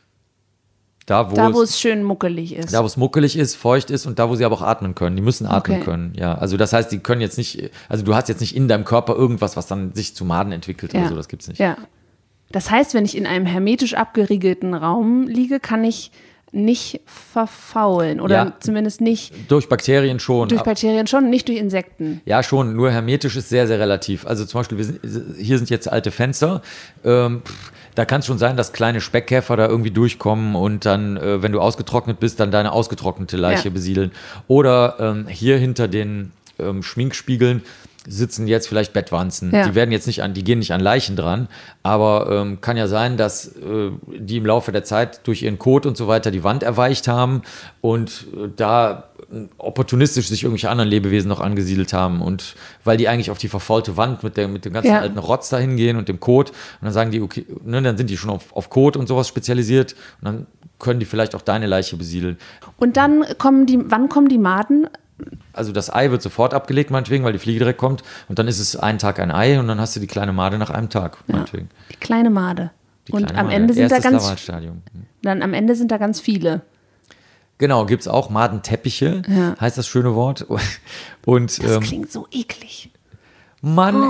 Da, wo es schön muckelig ist. Da, wo es muckelig ist, feucht ist und da, wo sie aber auch atmen können. Die müssen atmen Okay. können, ja. Also das heißt, die können jetzt nicht, also du hast jetzt nicht in deinem Körper irgendwas, was dann sich zu Maden entwickelt oder so, das gibt's nicht. Ja. Das heißt, wenn ich in einem hermetisch abgeriegelten Raum liege, kann ich nicht verfaulen oder Ja. zumindest nicht Durch Bakterien schon. durch Bakterien schon, nicht durch Insekten. Ja, schon, nur hermetisch ist sehr, sehr relativ. Also zum Beispiel, hier sind jetzt alte Fenster. Da kann es schon sein, dass kleine Speckkäfer da irgendwie durchkommen und dann, wenn du ausgetrocknet bist, dann deine ausgetrocknete Leiche Ja. besiedeln. Oder hier hinter den Schminkspiegeln sitzen jetzt vielleicht Bettwanzen. Ja. Die werden jetzt die gehen nicht an Leichen dran, aber kann ja sein, dass die im Laufe der Zeit durch ihren Kot und so weiter die Wand erweicht haben und da opportunistisch sich irgendwelche anderen Lebewesen noch angesiedelt haben und weil die eigentlich auf die verfaulte Wand mit dem ganzen Ja. alten Rotz da hingehen und dem Kot und dann sagen die, okay, ne, dann sind die schon auf Kot und sowas spezialisiert und dann können die vielleicht auch deine Leiche besiedeln. Und dann wann kommen die Maden? Also das Ei wird sofort abgelegt, meinetwegen, weil die Fliege direkt kommt und dann ist es einen Tag ein Ei und dann hast du die kleine Made nach einem Tag, meinetwegen. Die kleine Made. Die Und kleine am Made. Ende sind da Erstes ganz, Lavalstadium. am Ende sind da ganz viele. Genau, gibt es auch Madenteppiche, heißt das schöne Wort. Und Das klingt so eklig. Mann,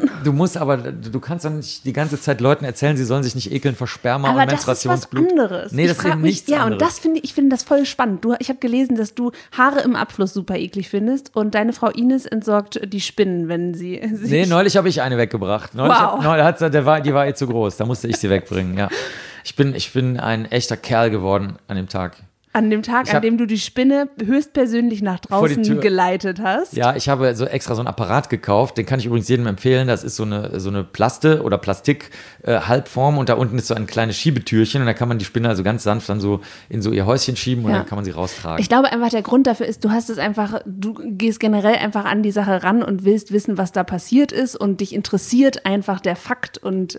du kannst doch nicht die ganze Zeit Leuten erzählen, sie sollen sich nicht ekeln vor Sperma Aber und das ist was Menstruationsblut. anderes. Nee, das Ich ist frag eben mich, nichts ja, anderes. und ich finde das voll spannend. Ich habe gelesen, dass du Haare im Abfluss super eklig findest und deine Frau Ines entsorgt die Spinnen, wenn sie sich... Nee, neulich habe ich eine weggebracht. Die war eh zu groß, da musste ich sie wegbringen, ja. Ich bin ein echter Kerl geworden an dem Tag. An dem Tag, an dem du die Spinne höchstpersönlich nach die draußen Tür geleitet hast. Ja, ich habe extra so einen Apparat gekauft, den kann ich übrigens jedem empfehlen. Das ist so eine Plaste- oder Plastik-Halbform und da unten ist so ein kleines Schiebetürchen und da kann man die Spinne also ganz sanft dann so in so ihr Häuschen schieben und Ja. dann kann man sie raustragen. Ich glaube einfach, der Grund dafür ist, du gehst generell einfach an die Sache ran und willst wissen, was da passiert ist und dich interessiert einfach der Fakt und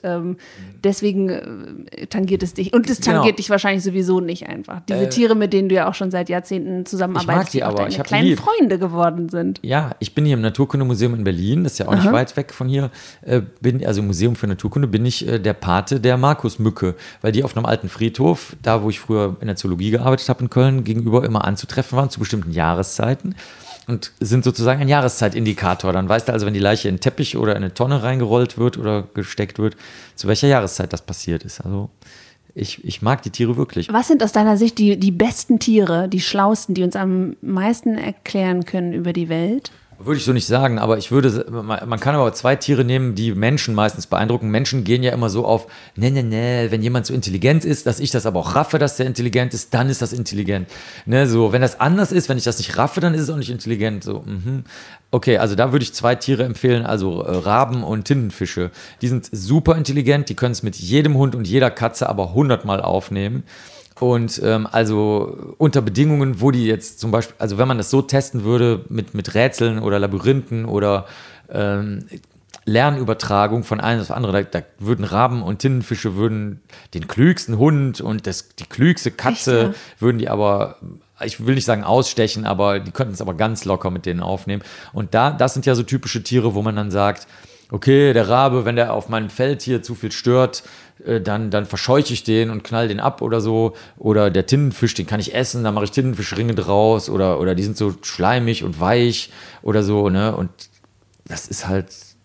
deswegen tangiert es dich. Und es tangiert Genau. dich wahrscheinlich sowieso nicht einfach. Diese Tiere, mit denen du ja auch schon seit Jahrzehnten zusammenarbeitest, die auch aber. deine Ich hab kleinen lieb. Freunde geworden sind. Ja, ich bin hier im Naturkundemuseum in Berlin, das ist ja auch nicht weit weg von hier. Also im Museum für Naturkunde bin ich der Pate der Markusmücke, weil die auf einem alten Friedhof, da wo ich früher in der Zoologie gearbeitet habe in Köln, gegenüber immer anzutreffen waren zu bestimmten Jahreszeiten und sind sozusagen ein Jahreszeitindikator. Dann weißt du also, wenn die Leiche in einen Teppich oder in eine Tonne reingerollt wird oder gesteckt wird, zu welcher Jahreszeit das passiert ist. Also ich mag die Tiere wirklich. Was sind aus deiner Sicht die besten Tiere, die schlausten, die uns am meisten erklären können über die Welt? Würde ich so nicht sagen, aber man kann aber zwei Tiere nehmen, die Menschen meistens beeindrucken. Menschen gehen ja immer so auf, wenn jemand so intelligent ist, dass ich das aber auch raffe, dass der intelligent ist, dann ist das intelligent. Ne, so, wenn das anders ist, wenn ich das nicht raffe, dann ist es auch nicht intelligent. So, Okay, also da würde ich zwei Tiere empfehlen, also Raben und Tintenfische. Die sind super intelligent, die können es mit jedem Hund und jeder Katze aber 100-mal aufnehmen. Und also unter Bedingungen, wo die jetzt zum Beispiel, also wenn man das so testen würde mit Rätseln oder Labyrinthen oder Lernübertragung von einem auf andere. Da würden Raben und Tintenfische würden den klügsten Hund und die klügste Katze echt, ja? würden die aber, ich will nicht sagen ausstechen, aber die könnten es aber ganz locker mit denen aufnehmen. Und das sind ja so typische Tiere, wo man dann sagt, okay, der Rabe, wenn der auf meinem Feld hier zu viel stört, dann verscheuche ich den und knall den ab oder so. Oder der Tintenfisch, den kann ich essen, dann mache ich Tintenfischringe draus. Oder die sind so schleimig und weich oder so, ne? Und das ist halt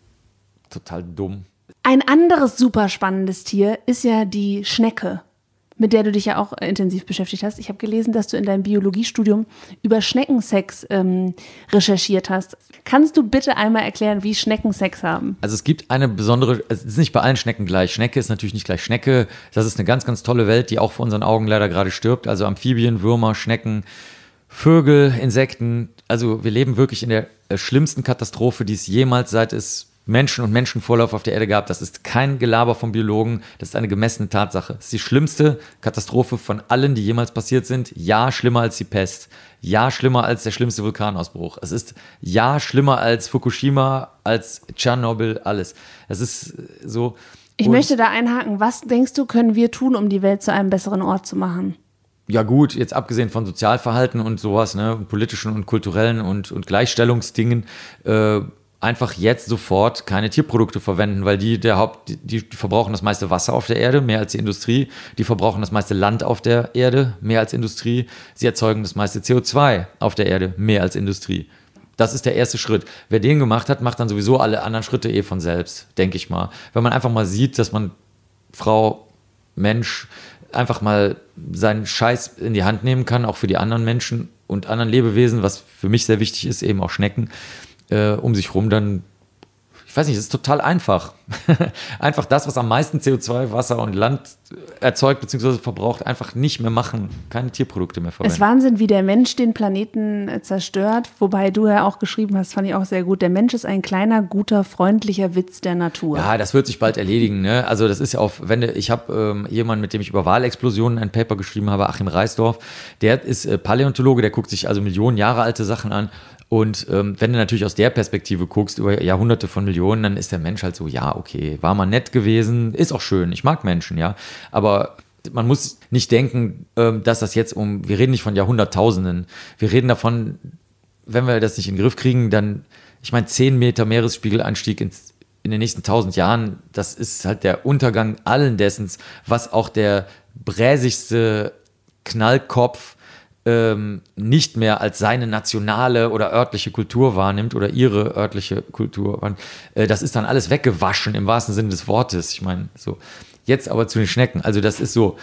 total dumm. Ein anderes super spannendes Tier ist ja die Schnecke, mit der du dich ja auch intensiv beschäftigt hast. Ich habe gelesen, dass du in deinem Biologiestudium über Schneckensex recherchiert hast. Kannst du bitte einmal erklären, wie Schnecken Sex haben? Also es gibt eine besondere, es ist nicht bei allen Schnecken gleich. Schnecke ist natürlich nicht gleich Schnecke. Das ist eine ganz, ganz tolle Welt, die auch vor unseren Augen leider gerade stirbt. Also Amphibien, Würmer, Schnecken, Vögel, Insekten. Also wir leben wirklich in der schlimmsten Katastrophe, die es jemals seit es Menschen und Menschenvorlauf auf der Erde gab. Das ist kein Gelaber vom Biologen, das ist eine gemessene Tatsache. Es ist die schlimmste Katastrophe von allen, die jemals passiert sind. Ja, schlimmer als die Pest. Ja, schlimmer als der schlimmste Vulkanausbruch. Es ist ja schlimmer als Fukushima, als Tschernobyl, alles. Es ist so. Ich möchte da einhaken. Was denkst du, können wir tun, um die Welt zu einem besseren Ort zu machen? Ja gut, jetzt abgesehen von Sozialverhalten und sowas, ne, politischen und kulturellen und Gleichstellungsdingen, einfach jetzt sofort keine Tierprodukte verwenden, weil die verbrauchen das meiste Wasser auf der Erde, mehr als die Industrie. Die verbrauchen das meiste Land auf der Erde, mehr als Industrie. Sie erzeugen das meiste CO2 auf der Erde, mehr als Industrie. Das ist der erste Schritt. Wer den gemacht hat, macht dann sowieso alle anderen Schritte von selbst, denke ich mal. Wenn man einfach mal sieht, dass man Frau, Mensch, einfach mal seinen Scheiß in die Hand nehmen kann, auch für die anderen Menschen und anderen Lebewesen, was für mich sehr wichtig ist, eben auch Schnecken, um sich rum, dann, ich weiß nicht, es ist total einfach. Einfach das, was am meisten CO2, Wasser und Land erzeugt bzw. verbraucht, einfach nicht mehr machen, keine Tierprodukte mehr verwenden. Es ist Wahnsinn, wie der Mensch den Planeten zerstört, wobei du ja auch geschrieben hast, fand ich auch sehr gut, der Mensch ist ein kleiner, guter, freundlicher Witz der Natur. Ja, das wird sich bald erledigen, ne? Also das ist ja ich habe jemanden, mit dem ich über Wahlexplosionen ein Paper geschrieben habe, Achim Reisdorf, der ist Paläontologe, der guckt sich also Millionen Jahre alte Sachen an. Und wenn du natürlich aus der Perspektive guckst, über Jahrhunderte von Millionen, dann ist der Mensch halt so, ja, okay, war mal nett gewesen, ist auch schön, ich mag Menschen, ja, aber man muss nicht denken, dass das jetzt wir reden nicht von Jahrhunderttausenden, wir reden davon, wenn wir das nicht in den Griff kriegen, dann, ich meine, 10 Meter Meeresspiegelanstieg in den nächsten 1000 Jahren, das ist halt der Untergang allen dessen, was auch der bräsigste Knallkopf nicht mehr als seine nationale oder örtliche Kultur wahrnimmt oder ihre örtliche Kultur. Das ist dann alles weggewaschen im wahrsten Sinne des Wortes. Ich meine, so. Jetzt aber zu den Schnecken. Also das ist so,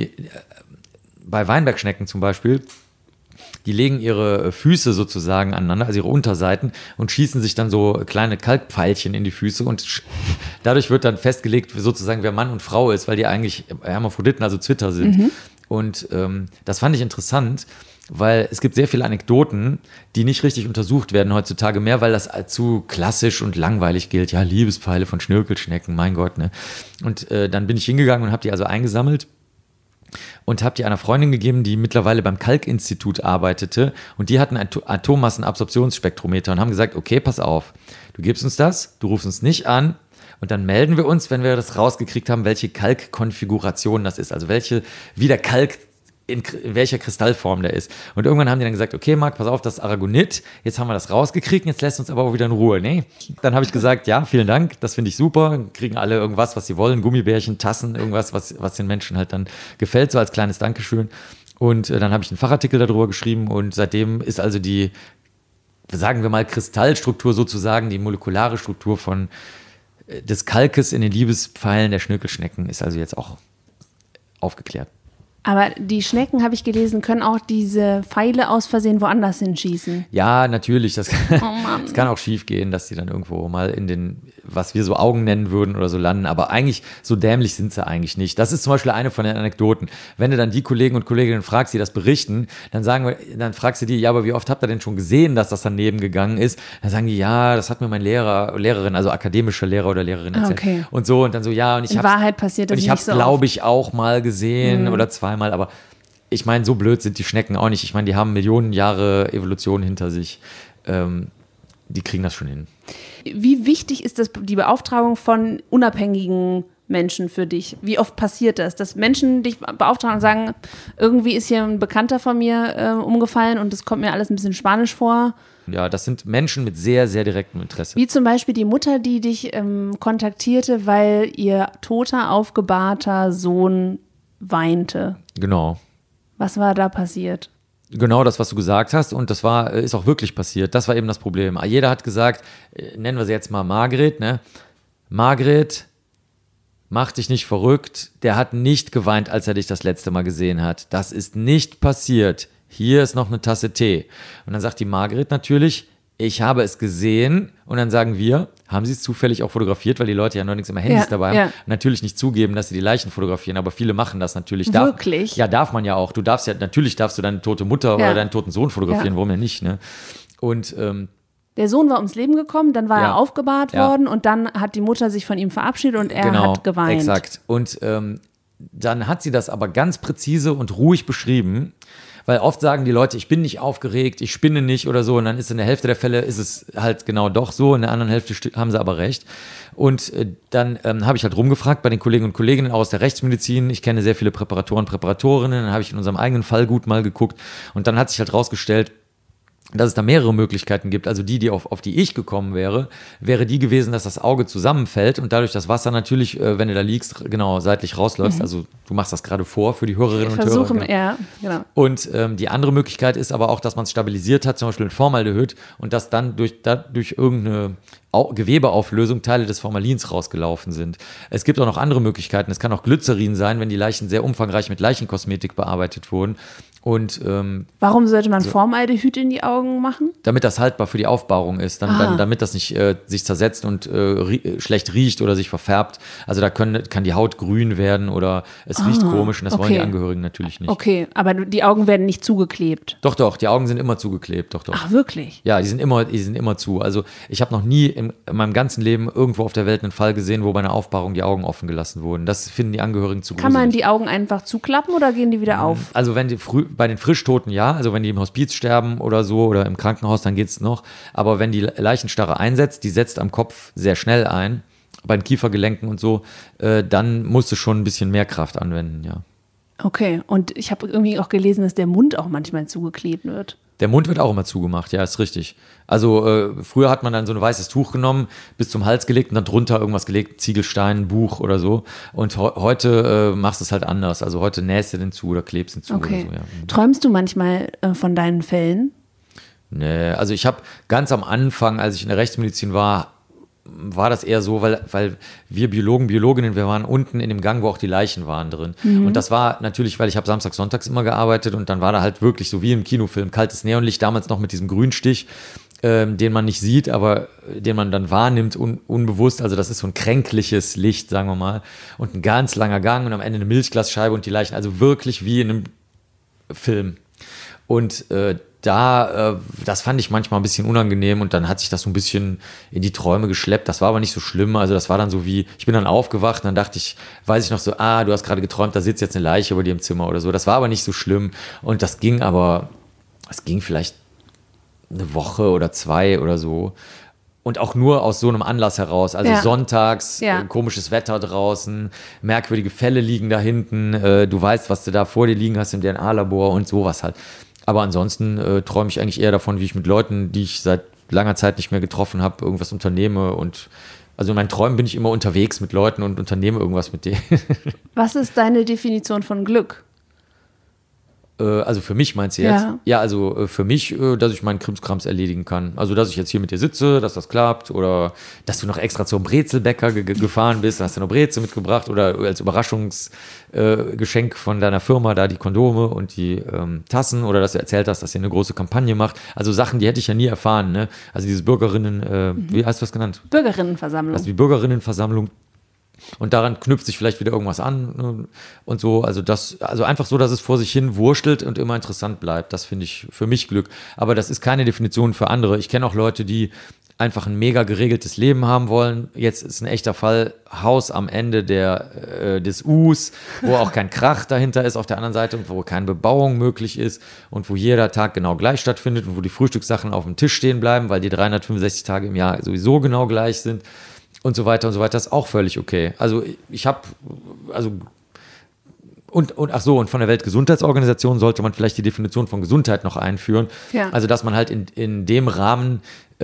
bei Weinbergschnecken zum Beispiel, die legen ihre Füße sozusagen aneinander, also ihre Unterseiten, und schießen sich dann so kleine Kalkpfeilchen in die Füße und dadurch wird dann festgelegt, sozusagen, wer Mann und Frau ist, weil die eigentlich Hermaphroditen, also Zwitter sind. Mhm. Und das fand ich interessant, weil es gibt sehr viele Anekdoten, die nicht richtig untersucht werden heutzutage mehr, weil das zu klassisch und langweilig gilt. Ja, Liebespfeile von Schnirkelschnecken, mein Gott, ne? Und dann bin ich hingegangen und habe die also eingesammelt und habe die einer Freundin gegeben, die mittlerweile beim Kalkinstitut arbeitete, und die hatten ein Atommassenabsorptionsspektrometer und haben gesagt, okay, pass auf, du gibst uns das, du rufst uns nicht an, und dann melden wir uns, wenn wir das rausgekriegt haben, welche Kalkkonfiguration das ist, also wie der Kalk in welcher Kristallform der ist. Und irgendwann haben die dann gesagt, okay, Marc, pass auf, das ist Aragonit, jetzt haben wir das rausgekriegt, jetzt lässt uns aber auch wieder in Ruhe. Nee. Dann habe ich gesagt, ja, vielen Dank, das finde ich super, kriegen alle irgendwas, was sie wollen, Gummibärchen, Tassen, irgendwas, was den Menschen halt dann gefällt, so als kleines Dankeschön. Und dann habe ich einen Fachartikel darüber geschrieben, und seitdem ist also die, sagen wir mal, Kristallstruktur sozusagen, die molekulare Struktur des Kalkes in den Liebespfeilen der Schnirkelschnecken ist also jetzt auch aufgeklärt. Aber die Schnecken, habe ich gelesen, können auch diese Pfeile aus Versehen woanders hinschießen. Ja, natürlich. Das kann auch schief gehen, dass die dann irgendwo mal in den, was wir so Augen nennen würden oder so, landen. Aber eigentlich, so dämlich sind sie eigentlich nicht. Das ist zum Beispiel eine von den Anekdoten. Wenn du dann die Kollegen und Kolleginnen fragst, die das berichten, dann fragst du die, ja, aber wie oft habt ihr denn schon gesehen, dass das daneben gegangen ist? Dann sagen die, ja, das hat mir mein Lehrerin, also akademischer Lehrer oder Lehrerin erzählt. Okay. Und so, und dann so, ja, und ich hab's, glaube ich, auch mal gesehen oder zweimal, aber ich meine, so blöd sind die Schnecken auch nicht. Ich meine, die haben Millionen Jahre Evolution hinter sich. die kriegen das schon hin. Wie wichtig ist das, die Beauftragung von unabhängigen Menschen für dich? Wie oft passiert das, dass Menschen dich beauftragen und sagen, irgendwie ist hier ein Bekannter von mir umgefallen und das kommt mir alles ein bisschen spanisch vor? Ja, das sind Menschen mit sehr, sehr direktem Interesse. Wie zum Beispiel die Mutter, die dich kontaktierte, weil ihr toter, aufgebahrter Sohn weinte. Genau. Was war da passiert? Genau das, was du gesagt hast, und das ist auch wirklich passiert. Das war eben das Problem. Jeder hat gesagt, nennen wir sie jetzt mal Margret, ne? Margret, mach dich nicht verrückt. Der hat nicht geweint, als er dich das letzte Mal gesehen hat. Das ist nicht passiert. Hier ist noch eine Tasse Tee. Und dann sagt die Margret natürlich, ich habe es gesehen. Und dann sagen wir, haben sie es zufällig auch fotografiert, weil die Leute ja neuerdings immer Handys dabei haben. Ja. Natürlich nicht zugeben, dass sie die Leichen fotografieren, aber viele machen das natürlich. Wirklich? Ja, darf man ja auch. Natürlich darfst du deine tote Mutter oder deinen toten Sohn fotografieren, warum denn nicht, ne? Und der Sohn war ums Leben gekommen, dann war er aufgebahrt worden und dann hat die Mutter sich von ihm verabschiedet und er hat geweint. Exakt. Und dann hat sie das aber ganz präzise und ruhig beschrieben, weil oft sagen die Leute, ich bin nicht aufgeregt, ich spinne nicht oder so, und dann ist in der Hälfte der Fälle ist es halt genau doch so, in der anderen Hälfte haben sie aber recht. Und dann habe ich halt rumgefragt bei den Kollegen und Kolleginnen aus der Rechtsmedizin. Ich kenne sehr viele Präparatoren, Präparatorinnen, dann habe ich in unserem eigenen Fall gut mal geguckt und dann hat sich halt rausgestellt, dass es da mehrere Möglichkeiten gibt. Also die auf die ich gekommen wäre die gewesen, dass das Auge zusammenfällt und dadurch das Wasser natürlich, wenn du da liegst, genau seitlich rausläufst. Also du machst das gerade vor für die Hörerinnen und Hörer. Genau. Ja, genau. Und die andere Möglichkeit ist aber auch, dass man es stabilisiert hat, zum Beispiel in Formaldehyd, und dass dann durch irgendeine Gewebeauflösung Teile des Formalins rausgelaufen sind. Es gibt auch noch andere Möglichkeiten. Es kann auch Glycerin sein, wenn die Leichen sehr umfangreich mit Leichenkosmetik bearbeitet wurden. Und warum sollte man Formaldehyd in die Augen machen? Damit das haltbar für die Aufbahrung ist, damit das nicht sich zersetzt und schlecht riecht oder sich verfärbt. Also da kann die Haut grün werden oder es riecht komisch, und das wollen die Angehörigen natürlich nicht. Okay, aber die Augen werden nicht zugeklebt? Doch, die Augen sind immer zugeklebt, doch. Ach, wirklich? Ja, die sind immer zu. Also ich habe noch nie in meinem ganzen Leben irgendwo auf der Welt einen Fall gesehen, wo bei einer Aufbahrung die Augen offen gelassen wurden. Das finden die Angehörigen zu gruselig. Kann man die Augen einfach zuklappen oder gehen die wieder auf? Also bei den Frischtoten ja, also wenn die im Hospiz sterben oder so oder im Krankenhaus, dann geht es noch. Aber wenn die Leichenstarre einsetzt, die setzt am Kopf sehr schnell ein, bei den Kiefergelenken und so, dann musst du schon ein bisschen mehr Kraft anwenden, ja. Okay, und ich habe irgendwie auch gelesen, dass der Mund auch manchmal zugeklebt wird. Der Mund wird auch immer zugemacht, ja, ist richtig. Also früher hat man dann so ein weißes Tuch genommen, bis zum Hals gelegt und dann drunter irgendwas gelegt, Ziegelstein, Buch oder so. Und heute machst du es halt anders. Also heute nähst du den zu oder klebst den zu. Okay. Oder so, ja. Träumst du manchmal von deinen Fällen? Nee, also ich habe ganz am Anfang, als ich in der Rechtsmedizin war das eher so, weil wir Biologinnen, wir waren unten in dem Gang, wo auch die Leichen waren drin. Und das war natürlich, weil ich habe samstags, sonntags immer gearbeitet und dann war da halt wirklich so wie im Kinofilm, kaltes Neonlicht, damals noch mit diesem Grünstich, den man nicht sieht, aber den man dann wahrnimmt, unbewusst. Also das ist so ein kränkliches Licht, sagen wir mal. Und ein ganz langer Gang und am Ende eine Milchglasscheibe und die Leichen, also wirklich wie in einem Film. Und das fand ich manchmal ein bisschen unangenehm und dann hat sich das so ein bisschen in die Träume geschleppt. Das war aber nicht so schlimm. Also das war dann so wie, ich bin dann aufgewacht und dann dachte ich, weiß ich noch so, du hast gerade geträumt, da sitzt jetzt eine Leiche über dir im Zimmer oder so. Das war aber nicht so schlimm und es ging vielleicht eine Woche oder 2 oder so. Und auch nur aus so einem Anlass heraus. Also sonntags, komisches Wetter draußen, merkwürdige Fälle liegen da hinten. Du weißt, was du da vor dir liegen hast im DNA-Labor und sowas halt. Aber ansonsten träume ich eigentlich eher davon, wie ich mit Leuten, die ich seit langer Zeit nicht mehr getroffen habe, irgendwas unternehme. Und also in meinen Träumen bin ich immer unterwegs mit Leuten und unternehme irgendwas mit denen. Was ist deine Definition von Glück? Also für mich meinst du jetzt? Ja, also für mich, dass ich meinen Krimskrams erledigen kann. Also dass ich jetzt hier mit dir sitze, dass das klappt oder dass du noch extra zum Brezelbäcker gefahren bist, dann hast du noch Brezel mitgebracht oder als Überraschungsgeschenk von deiner Firma da die Kondome und die Tassen oder dass du erzählt hast, dass ihr eine große Kampagne macht. Also Sachen, die hätte ich ja nie erfahren, ne? Also diese Bürgerinnen, wie hast du das genannt? Bürgerinnenversammlung. Also die Bürgerinnenversammlung. Und daran knüpft sich vielleicht wieder irgendwas an und so. Also einfach so, dass es vor sich hin wurstelt und immer interessant bleibt. Das finde ich für mich Glück. Aber das ist keine Definition für andere. Ich kenne auch Leute, die einfach ein mega geregeltes Leben haben wollen. Jetzt ist ein echter Fall, Haus am Ende des Us, wo auch kein Krach dahinter ist auf der anderen Seite und wo keine Bebauung möglich ist und wo jeder Tag genau gleich stattfindet und wo die Frühstückssachen auf dem Tisch stehen bleiben, weil die 365 Tage im Jahr sowieso genau gleich sind und so weiter, ist auch völlig okay. Also Und von der Weltgesundheitsorganisation sollte man vielleicht die Definition von Gesundheit noch einführen. Ja. Also, dass man halt in dem Rahmen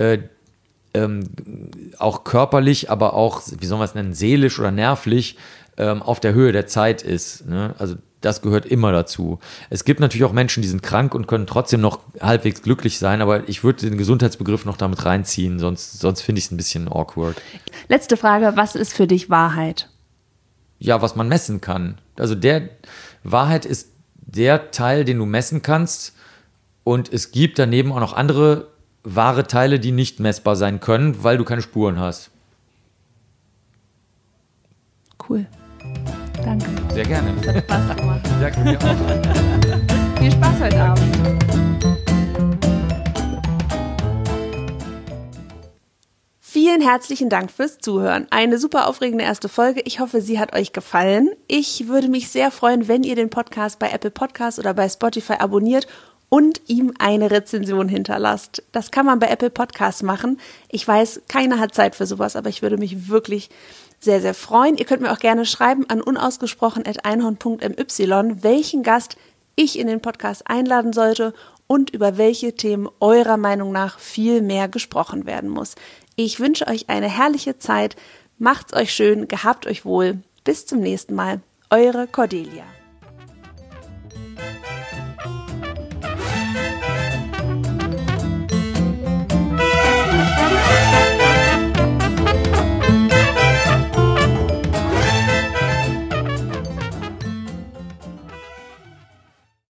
auch körperlich, aber auch, wie soll man es nennen, seelisch oder nervlich auf der Höhe der Zeit ist. Ne? Also das gehört immer dazu. Es gibt natürlich auch Menschen, die sind krank und können trotzdem noch halbwegs glücklich sein, aber ich würde den Gesundheitsbegriff noch damit reinziehen, sonst finde ich es ein bisschen awkward. Letzte Frage, was ist für dich Wahrheit? Ja, was man messen kann. Also Wahrheit ist der Teil, den du messen kannst, und es gibt daneben auch noch andere wahre Teile, die nicht messbar sein können, weil du keine Spuren hast. Cool. Danke. Sehr gerne. Das hat Spaß gemacht. Danke mir auch. Viel Spaß heute Abend. Vielen herzlichen Dank fürs Zuhören. Eine super aufregende erste Folge. Ich hoffe, sie hat euch gefallen. Ich würde mich sehr freuen, wenn ihr den Podcast bei Apple Podcasts oder bei Spotify abonniert und ihm eine Rezension hinterlasst. Das kann man bei Apple Podcasts machen. Ich weiß, keiner hat Zeit für sowas, aber ich würde mich wirklich sehr, sehr freuen. Ihr könnt mir auch gerne schreiben an unausgesprochen@einhorn.my, welchen Gast ich in den Podcast einladen sollte und über welche Themen eurer Meinung nach viel mehr gesprochen werden muss. Ich wünsche euch eine herrliche Zeit. Macht's euch schön, gehabt euch wohl. Bis zum nächsten Mal. Eure Cordelia.